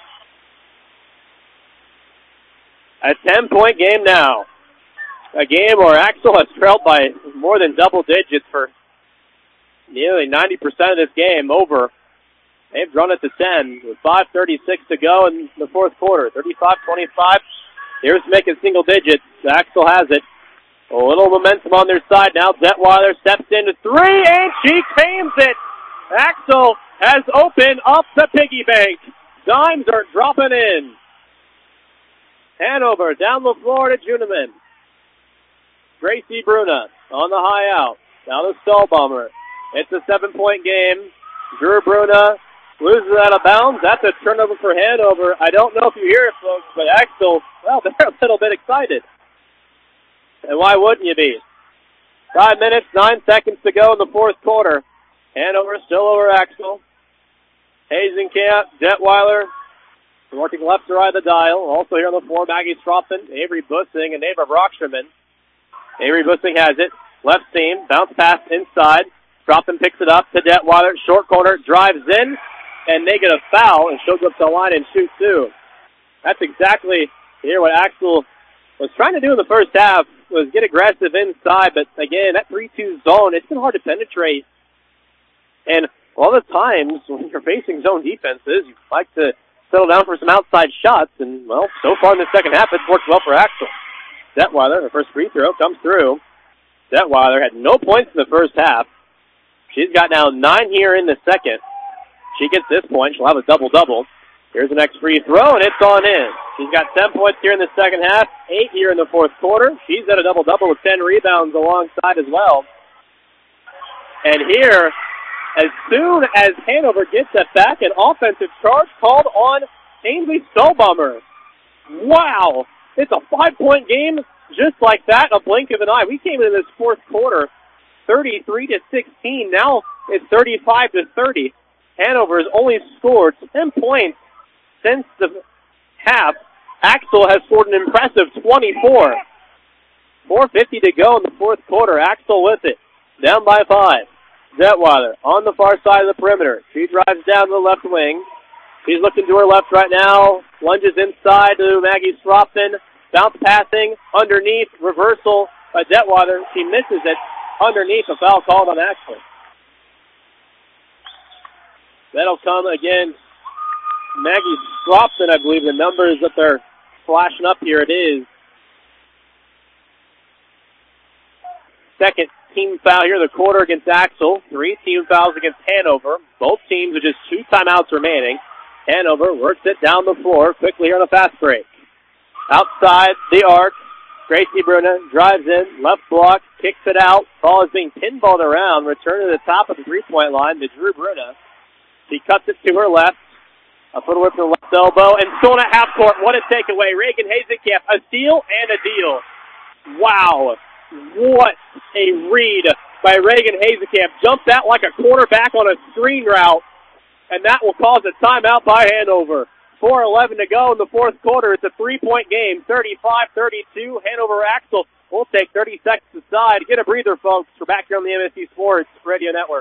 A 10-point game now. A game where Axel has trailed by more than double digits for nearly 90% of this game over. They've drawn it to 10 with 5:36 to go in the fourth quarter. 35-25. Here's making single digits. Axel has it. A little momentum on their side now. Detweiler steps into 3 and she claims it. Axel has opened up the piggy bank. Dimes are dropping in. Hanover down the floor to Juneman. Gracie Bruna on the high out. Now the Stahlbaumer. It's a 7-point game. Drew Bruna loses out of bounds. That's a turnover for Hanover. I don't know if you hear it, folks, but Axel, well, they're a little bit excited. And why wouldn't you be? 5 minutes, 9 seconds to go in the fourth quarter. Hanover still over Axel. Hazenkamp, Detweiler, working left to right of the dial. Also here on the floor, Maggie Strophen, Avery Bussing, and Ava Brocksterman. Avery Bussing has it. Left seam, bounce pass inside. Strophen picks it up to Detweiler. Short corner, drives in, and they get a foul, and she'll go up to the line and shoot 2. That's exactly here what Axel was trying to do in the first half, was get aggressive inside, but again, that 3-2 zone, it's been hard to penetrate. And a lot of times, when you're facing zone defenses, you like to settle down for some outside shots, and, well, so far in the second half, it's worked well for Axel. Detweiler, her first free throw, comes through. Detweiler had no points in the first half. She's got now 9 here in the second. She gets this point. She'll have a double-double. Here's the next free throw, and it's on in. She's got 10 points here in the second half, 8 here in the fourth quarter. She's at a double-double with 10 rebounds alongside as well. And here, as soon as Hanover gets it back, an offensive charge called on Ainsley Stolbommer. Wow! It's a 5-point game just like that, a blink of an eye. We came into this fourth quarter 33-16. Now it's 35-30. Hanover has only scored 10 points since the half. Axel has scored an impressive 24. 4:50 to go in the fourth quarter. Axel with it. Down by 5. Detweiler on the far side of the perimeter. She drives down the left wing. She's looking to her left right now. Lunges inside to Maggie Stropton. Bounce passing. Underneath. Reversal by Detweiler. She misses it. Underneath. A foul called on Axel. That'll come again. Maggie Stropton, I believe the numbers that they're flashing up here, it is. Second team foul here in the quarter against Axel. 3 team fouls against Hanover. Both teams with just 2 timeouts remaining. Hanover works it down the floor quickly here on a fast break. Outside the arc, Gracie Bruna drives in, left block, kicks it out. Ball is being pinballed around. Return to the top of the three-point line to Drew Bruna. She cuts it to her left. A foot away from the left elbow, and stolen at half court. What a takeaway. Reagan Hazekamp, a steal and a deal. Wow. What a read by Reagan Hazekamp. Jumped out like a quarterback on a screen route, and that will cause a timeout by Hanover. 4:11 to go in the fourth quarter. It's a 3-point game, 35-32. Hanover Axel will take 30 seconds aside. Get a breather, folks. We're back here on the MSC Sports Radio Network.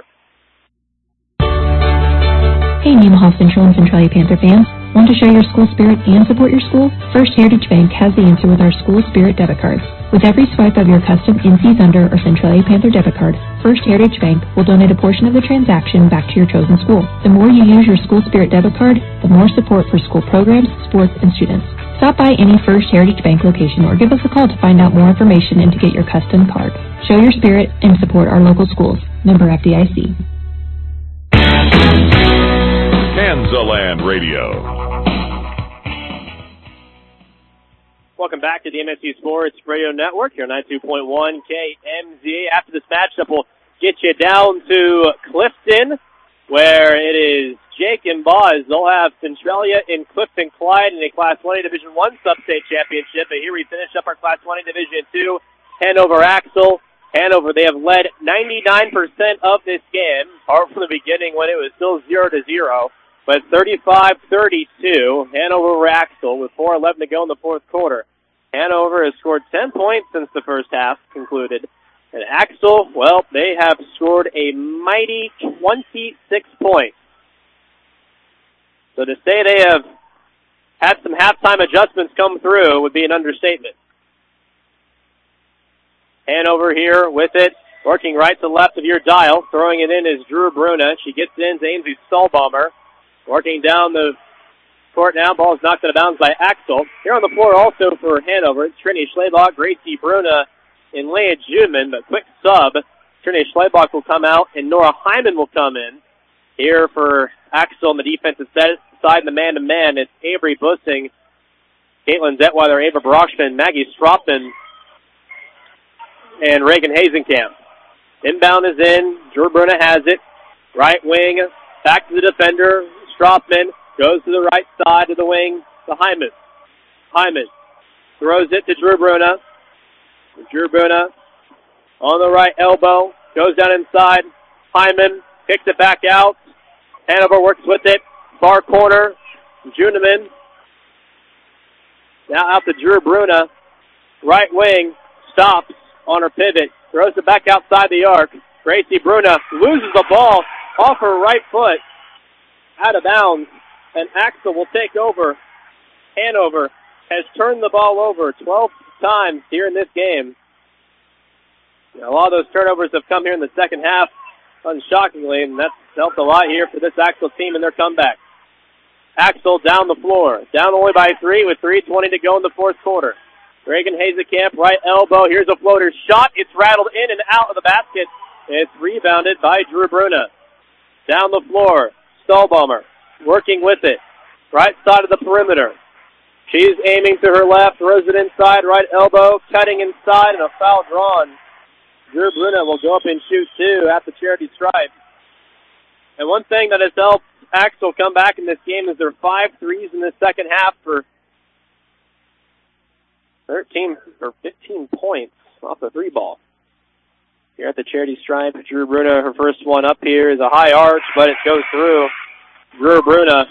Hey, Nemaha Central and Centralia Panther fans. Want to show your school spirit and support your school? First Heritage Bank has the answer with our School Spirit debit cards. With every swipe of your custom NC Thunder or Centralia Panther debit card, First Heritage Bank will donate a portion of the transaction back to your chosen school. The more you use your School Spirit debit card, the more support for school programs, sports, and students. Stop by any First Heritage Bank location or give us a call to find out more information and to get your custom card. Show your spirit and support our local schools. Member FDIC. Kansaland Radio. Welcome back to the MSU Sports Radio Network here on 92.1 KMZA. After this matchup, we'll get you down to Clifton, where it is Jake and Boz. They'll have Centralia and Clifton Clyde in a Class 1A Division I sub-state championship. But here we finish up our Class 1A Division II. Hanover Axel. Hanover, they have led 99% of this game, apart from the beginning when it was still 0-0. But 35-32, Hanover Axel with 4:11 to go in the fourth quarter. Hanover has scored 10 points since the first half concluded. And Axel, well, they have scored a mighty 26 points. So to say they have had some halftime adjustments come through would be an understatement. Hanover here with it, working right to left of your dial. Throwing it in is Drew Bruna. She gets it in to Ainsley Stolbommer. Working down the court now. Ball is knocked out of bounds by Axel. Here on the floor also for Hanover, Trinity Schlebach, Gracie Bruna, and Leah Judeman. But quick sub, Trinity Schlebach will come out, and Nora Hyman will come in. Here for Axel on the defensive side, the man-to-man, it's Avery Bussing, Caitlin Detweiler, Ava Brockman, Maggie Stropton, and Reagan Hazenkamp. Inbound is in. Drew Bruna has it. Right wing, back to the defender. Stropman goes to the right side of the wing to Hyman. Hyman throws it to Drew Bruna. Drew Bruna on the right elbow. Goes down inside. Hyman kicks it back out. Hanover works with it. Far corner. Juneman. Now out to Drew Bruna. Right wing. Stops on her pivot. Throws it back outside the arc. Gracie Bruna loses the ball off her right foot. Out of bounds, and Axel will take over. Hanover has turned the ball over 12 times here in this game. A lot of those turnovers have come here in the second half, unshockingly, and that's helped a lot here for this Axel team in their comeback. Axel down the floor, down only by 3 with 3:20 to go in the fourth quarter. Reagan Hazekamp, right elbow. Here's a floater shot. It's rattled in and out of the basket. It's rebounded by Drew Bruna. Down the floor. Stolbommer working with it. Right side of the perimeter. She's aiming to her left, throws it inside, right elbow, cutting inside, and a foul drawn. Drew Bruna will go up and shoot two at the charity stripe. And one thing that has helped Axel come back in this game is their 5 threes in the second half for 13 or 15 points off the three ball. Here at the charity stripe, Drew Bruna, her first one up here is a high arch, but it goes through. Drew Bruna,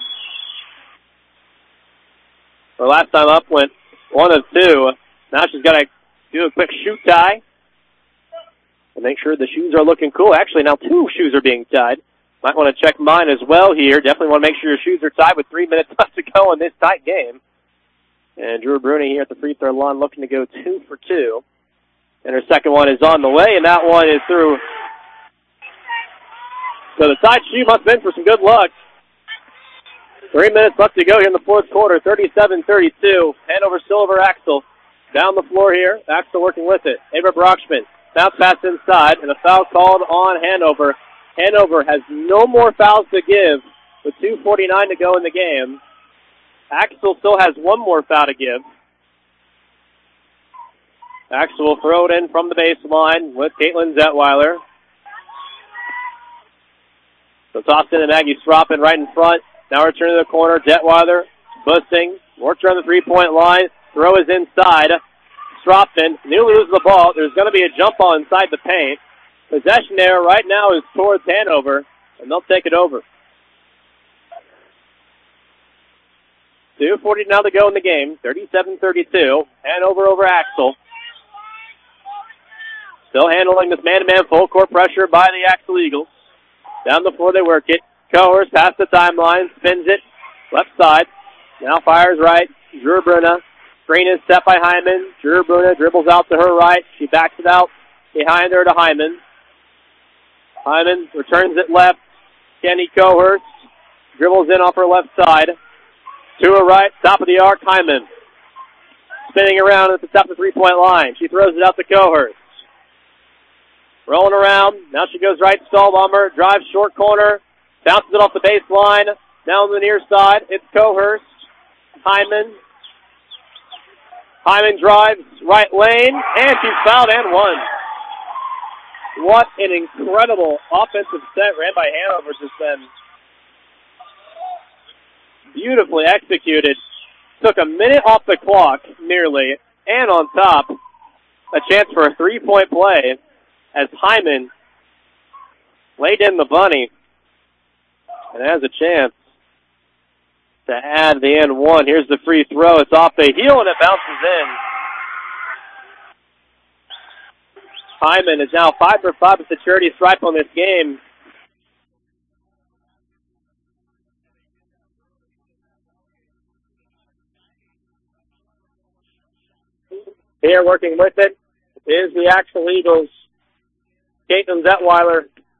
her last time up went 1 of 2. Now she's got to do a quick shoe tie and make sure the shoes are looking cool. Actually, now 2 shoes are being tied. Might want to check mine as well here. Definitely want to make sure your shoes are tied with 3 minutes left to go in this tight game. And Drew Bruna here at the free throw line looking to go 2 for 2. And her second one is on the way, and that one is through. So the tied shoe must have been for some good luck. 3 minutes left to go here in the fourth quarter, 37-32. Hanover still over Axel. Down the floor here, Axel working with it. Ava Brockschmidt, bounce pass inside, and a foul called on Hanover. Hanover has no more fouls to give with 2:49 to go in the game. Axel still has one more foul to give. Axel will throw it in from the baseline with Caitlin Zetweiler. So tossed in to Maggie Stropin right in front. Now return to the corner. Detweiler, Bussing, works around the three-point line. Throw is inside. Stropin nearly loses the ball. There's going to be a jump ball inside the paint. Possession there right now is towards Hanover, and they'll take it over. 2:40 now to go in the game. 37-32. Hanover over Axel. Still handling this man-to-man full court pressure by the Axel Eagles. Down the floor they work it. Cohers past the timeline, spins it, left side. Now fires right. Drew Bruna. Screen is set by Hyman. Drew Bruna dribbles out to her right. She backs it out behind her to Hyman. Hyman returns it left. Kenny Cohers dribbles in off her left side. To her right, top of the arc, Hyman. Spinning around at the top of the three-point line. She throws it out to Cohers. Rolling around. Now she goes right to Stahlbomber. Drives short corner. Bounces it off the baseline. Down the near side. It's Cohers. Hyman. Hyman drives right lane. And she's fouled and won. What an incredible offensive set ran by Hanover just then. Beautifully executed. Took a minute off the clock, nearly. And on top, a chance for a three-point play as Hyman laid in the bunny and has a chance to add the end one. Here's the free throw. It's off the heel and it bounces in. Hyman is now 5 for 5 at the charity stripe on this game. Here working with it is the Axel Eagles. Caitlin Zetweiler.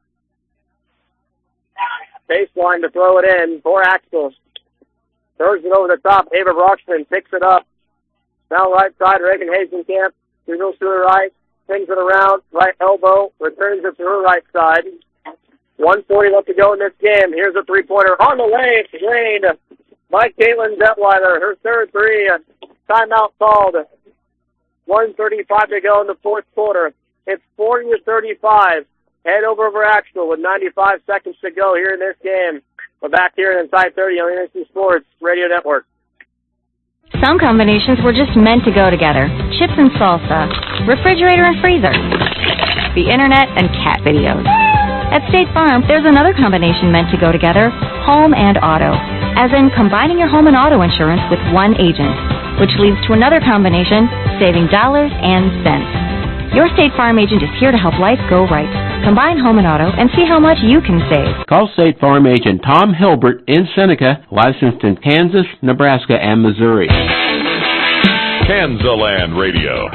Baseline to throw it in for Axel. Throws it over the top. Ava Brockman picks it up. Now right side, Reagan Hazenkamp. She goes to her right. Swings it around. Right elbow. Returns it to her right side. 1:40 left to go in this game. Here's a three-pointer on the way. It's drained by Caitlin Zetweiler. Her third three. Timeout called. 1:35 to go in the fourth quarter. It's 40-35. Hanover over Axel with 95 seconds to go here in this game. We're back here inside 30 on the MSC Sports Radio Network. Some combinations were just meant to go together. Chips and salsa, refrigerator and freezer, the internet and cat videos. At State Farm, there's another combination meant to go together, home and auto. As in combining your home and auto insurance with one agent, which leads to another combination, saving dollars and cents. Your State Farm agent is here to help life go right. Combine home and auto and see how much you can save. Call State Farm agent Tom Hilbert in Seneca, licensed in Kansas, Nebraska, and Missouri. Kansaland Radio.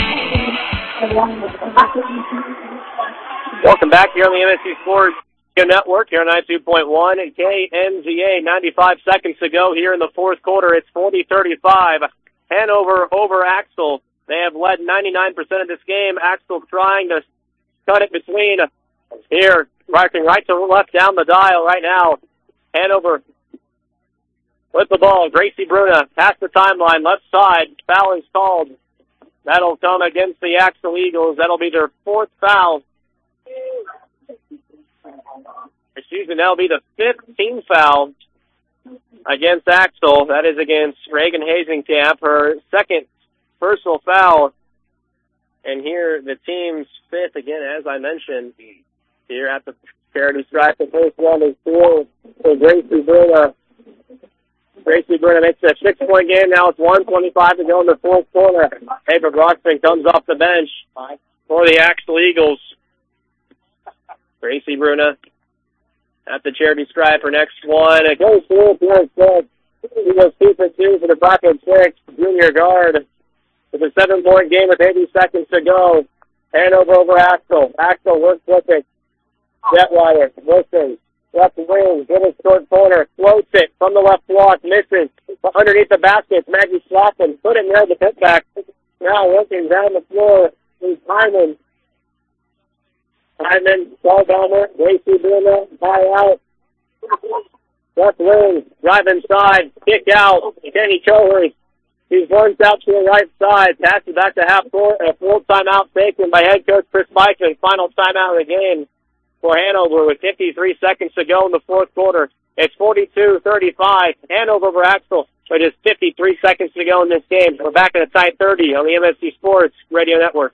Welcome back here on the MSC Sports Network here on 92.1 and KMZA. 95 seconds to go here in the fourth quarter. It's 40-35. Hanover over Axel. They have led 99% of this game. Axel trying to cut it between here, marking right to left down the dial right now. Hanover with the ball. Gracie Bruna past the timeline, left side. Foul is called. That'll come against the Axel Eagles. That'll be their 4th foul. Excuse me, that'll be the 5th team foul against Axel. That is against Reagan Hazenkamp, her 2nd personal foul. And here the team's 5th, again, as I mentioned, here at the charity stripe. The first one is for Gracie Bruna. Gracie Bruna makes it a 6-point game. Now it's 1:25 to go in the 4th quarter. Ava Broxton comes off the bench for the Axel Eagles. Gracie Bruna at the charity stripe. Her next one. It goes through for a 6. He goes 2 for 2 for the 5'6" junior guard. It's a 7-point game with 80 seconds to go. Hanover over Axel. Axel works with it. Detweiler, listens. Left wing, get a short corner, floats it from the left block, misses. Underneath the basket, Maggie Slaughton put it near the putback. Now looking down the floor is Hyman. Hyman, ball bomber, Gracie Bruna, high out. Left wing, drive inside, kick out. Kenny Cohers. He runs out to the right side, passes back to half court, and a full timeout taken by head coach Chris Beichman. Final timeout of the game for Hanover with 53 seconds to go in the 4th quarter. It's 42-35. Hanover over Axel. But just 53 seconds to go in this game. We're back at a tight 30 on the MSC Sports Radio Network.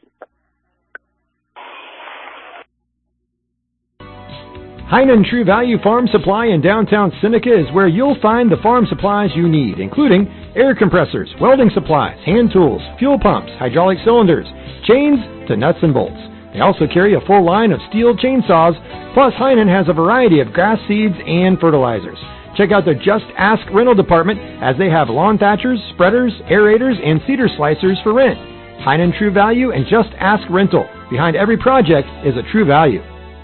Heinen True Value Farm Supply in downtown Seneca is where you'll find the farm supplies you need, including air compressors, welding supplies, hand tools, fuel pumps, hydraulic cylinders, chains to nuts and bolts. They also carry a full line of steel chainsaws, plus Heinen has a variety of grass seeds and fertilizers. Check out their Just Ask rental department as they have lawn thatchers, spreaders, aerators, and cedar slicers for rent. Heinen True Value and Just Ask Rental. Behind every project is a true value.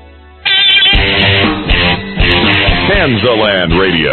Kansaland Radio.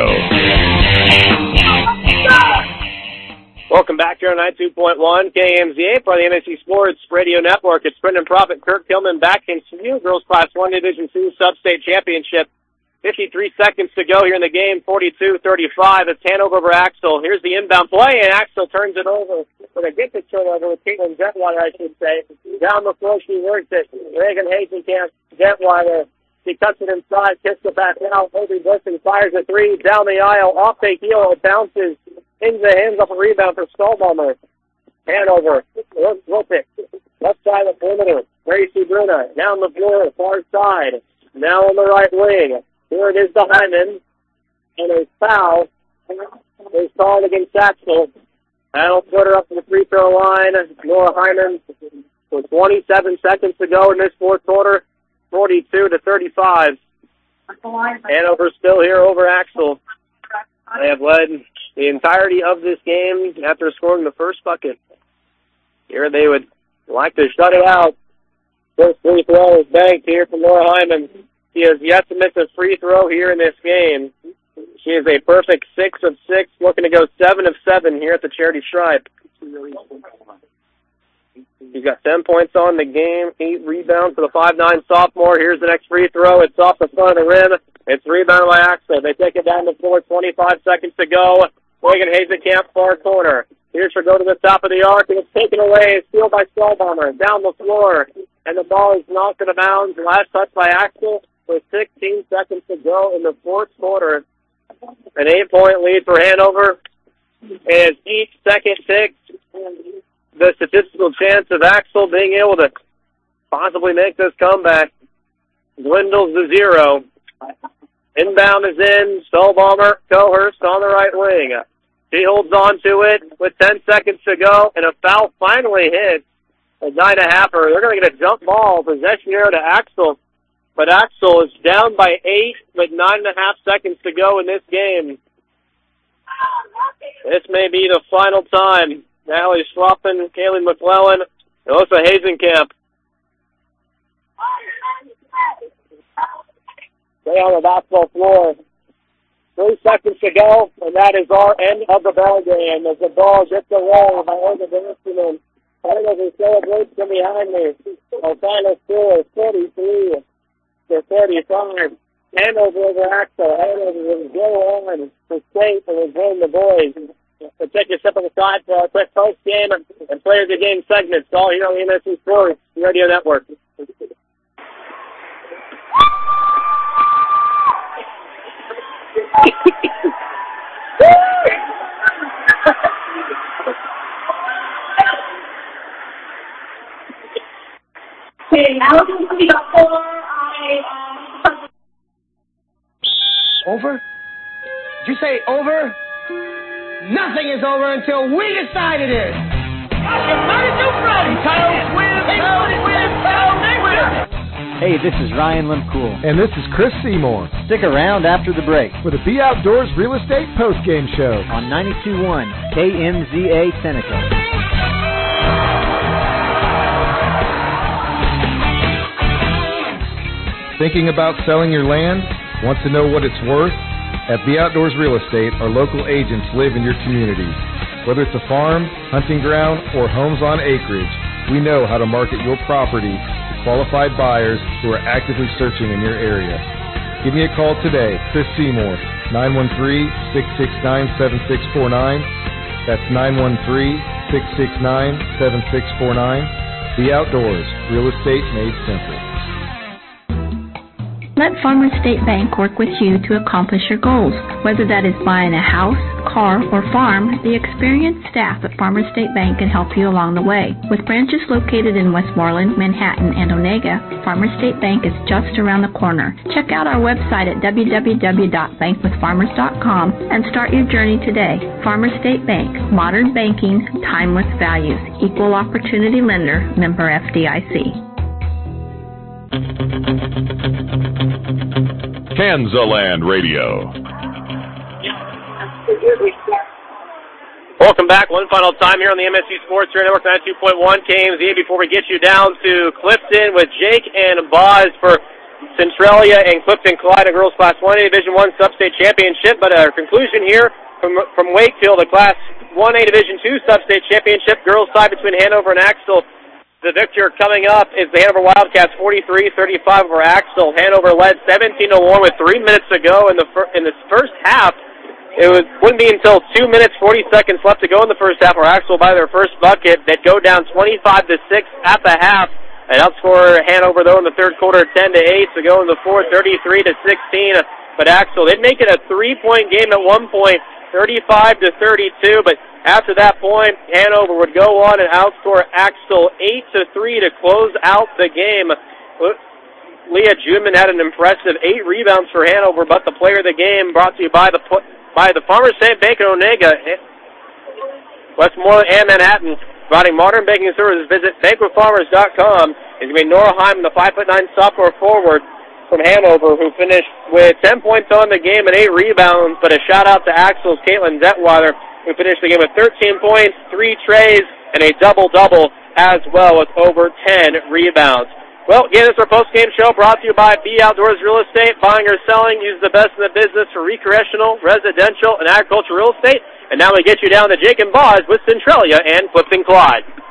Welcome back here on 92.1 KMZA for the MSC Sports Radio Network. It's Brendan Profit, Kirk Tillman back in you. Girls Class 1 Division 2 Sub-State Championship. 53 seconds to go here in the game, 42-35. It's Hanover over Axel. Here's the inbound play, and Axel turns it over. But a good turnover with Caitlin Detweiler, I should say. Down the floor, she works it. Reagan Hazenkamp, Detweiler. She cuts it inside, kicks it back out. Obi Blissen fires a 3 down the aisle, off the heel. It bounces into the hands off a rebound for Stallbomber. Hanover, look it. Left side of the perimeter. Gracie Bruna, down the floor, far side. Now on the right wing. Here it is to Hyman. And a foul is called against Axel. That'll put her up to the free throw line. Nora Hyman with 27 seconds to go in this 4th quarter. 42-35. Hanover still here over Axel. They have led the entirety of this game after scoring the first bucket. Here they would like to shut it out. First free throw is banked here from Nora Hyman. She has yet to miss a free throw here in this game. She is a perfect 6 of 6, looking to go 7 of 7 here at the Charity Stripe. She's got 10 points on the game, 8 rebounds for the 5'9" sophomore. Here's the next free throw. It's off the front of the rim. It's rebounded by Axel. They take it down the floor, 25 seconds to go. Reagan Hazenkamp, far corner. Here's her go to the top of the arc, and it's taken away. Steal by Stallbomber. Down the floor, and the ball is knocked out of bounds. Last touch by Axel with 16 seconds to go in the 4th quarter. An 8-point lead for Hanover. As each second ticks, the statistical chance of Axel being able to possibly make this comeback dwindles to 0. Inbound is in. Stallbomber, Cohurst on the right wing. She holds on to it with 10 seconds to go, and a foul finally hits a 9.5er. They're going to get a jump ball. Possession here to Axel. But Axel is down by 8 with 9.5 seconds to go in this game. This may be the final time. Natalie Schloppen, Kaylee McClellan, and also Hazenkamp. Stay on the basketball floor. 3 seconds to go, and that is our end of the ball game as the ball gets away by Olga Benjamin. Hanover celebrates from behind me. Our final score is 43-35. Hanover over Axel. Hanover will go on for state and will join the boys. So take a step aside for our quick post-game and player of the game segments. All here on the MSC Sports Radio Network. Okay, now we're going to be before Over? Did you say over? Nothing is over until we decide it is. Hey, this is Ryan Limcool. And this is Chris Seymour. Stick around after the break for the Be Outdoors Real Estate Postgame Show on 92.1 KMZA Seneca. Thinking about selling your land? Want to know what it's worth? At Be Outdoors Real Estate, our local agents live in your communities. Whether it's a farm, hunting ground, or homes on acreage, we know how to market your property to qualified buyers who are actively searching in your area. Give me a call today, Chris Seymour, 913-669-7649. That's 913-669-7649. Be Outdoors, real estate made simple. Let Farmers State Bank work with you to accomplish your goals. Whether that is buying a house, car, or farm, the experienced staff at Farmers State Bank can help you along the way. With branches located in Westmoreland, Manhattan, and Onega, Farmers State Bank is just around the corner. Check out our website at www.bankwithfarmers.com and start your journey today. Farmers State Bank, modern banking, timeless values, equal opportunity lender, member FDIC. Kansaland Radio. Welcome back. One final time here on the MSC Sports Radio Network 92.1 KMZA before we get you down to Clifton with Jake and Boz for Centralia and Clifton Clyde, a girls Class 1A Division I Sub-State Championship. But our conclusion here from Wakefield, the Class 1A Division II Sub-State Championship, girls side between Hanover and Axtell. The victor coming up is the Hanover Wildcats, 43-35 over Axtell. Hanover led 17-1 with 3 minutes to go in the first half. It wouldn't be until 2 minutes, 40 seconds left to go in the first half where Axtell by their first bucket. They'd go down 25-6 at the half and outscore Hanover, though, in the third quarter 10-8 to go in the fourth, 33-16. But Axtell, they'd make it a 3-point game at one point, 35-32, but after that point, Hanover would go on and outscore Axtell 8-3 to close out the game. Leah Juman had an impressive 8 rebounds for Hanover, but the player of the game brought to you by the Farmers State Bank in Onega, Westmoreland, and Manhattan. Providing modern banking services, visit bankwithfarmers.com. It's going to be Nora Hyman, the 5'9" sophomore forward from Hanover, who finished with 10 points on the game and 8 rebounds, but a shout-out to Axtell's Caitlin Detweiler, who finished the game with 13 points, 3 trays, and a double-double as well with over 10 rebounds. Well, again, this is our post-game show brought to you by Be Outdoors Real Estate. Buying or selling, use the best in the business for recreational, residential, and agricultural real estate. And now we get you down to Jake and Boz with Centralia and Clifton Clyde.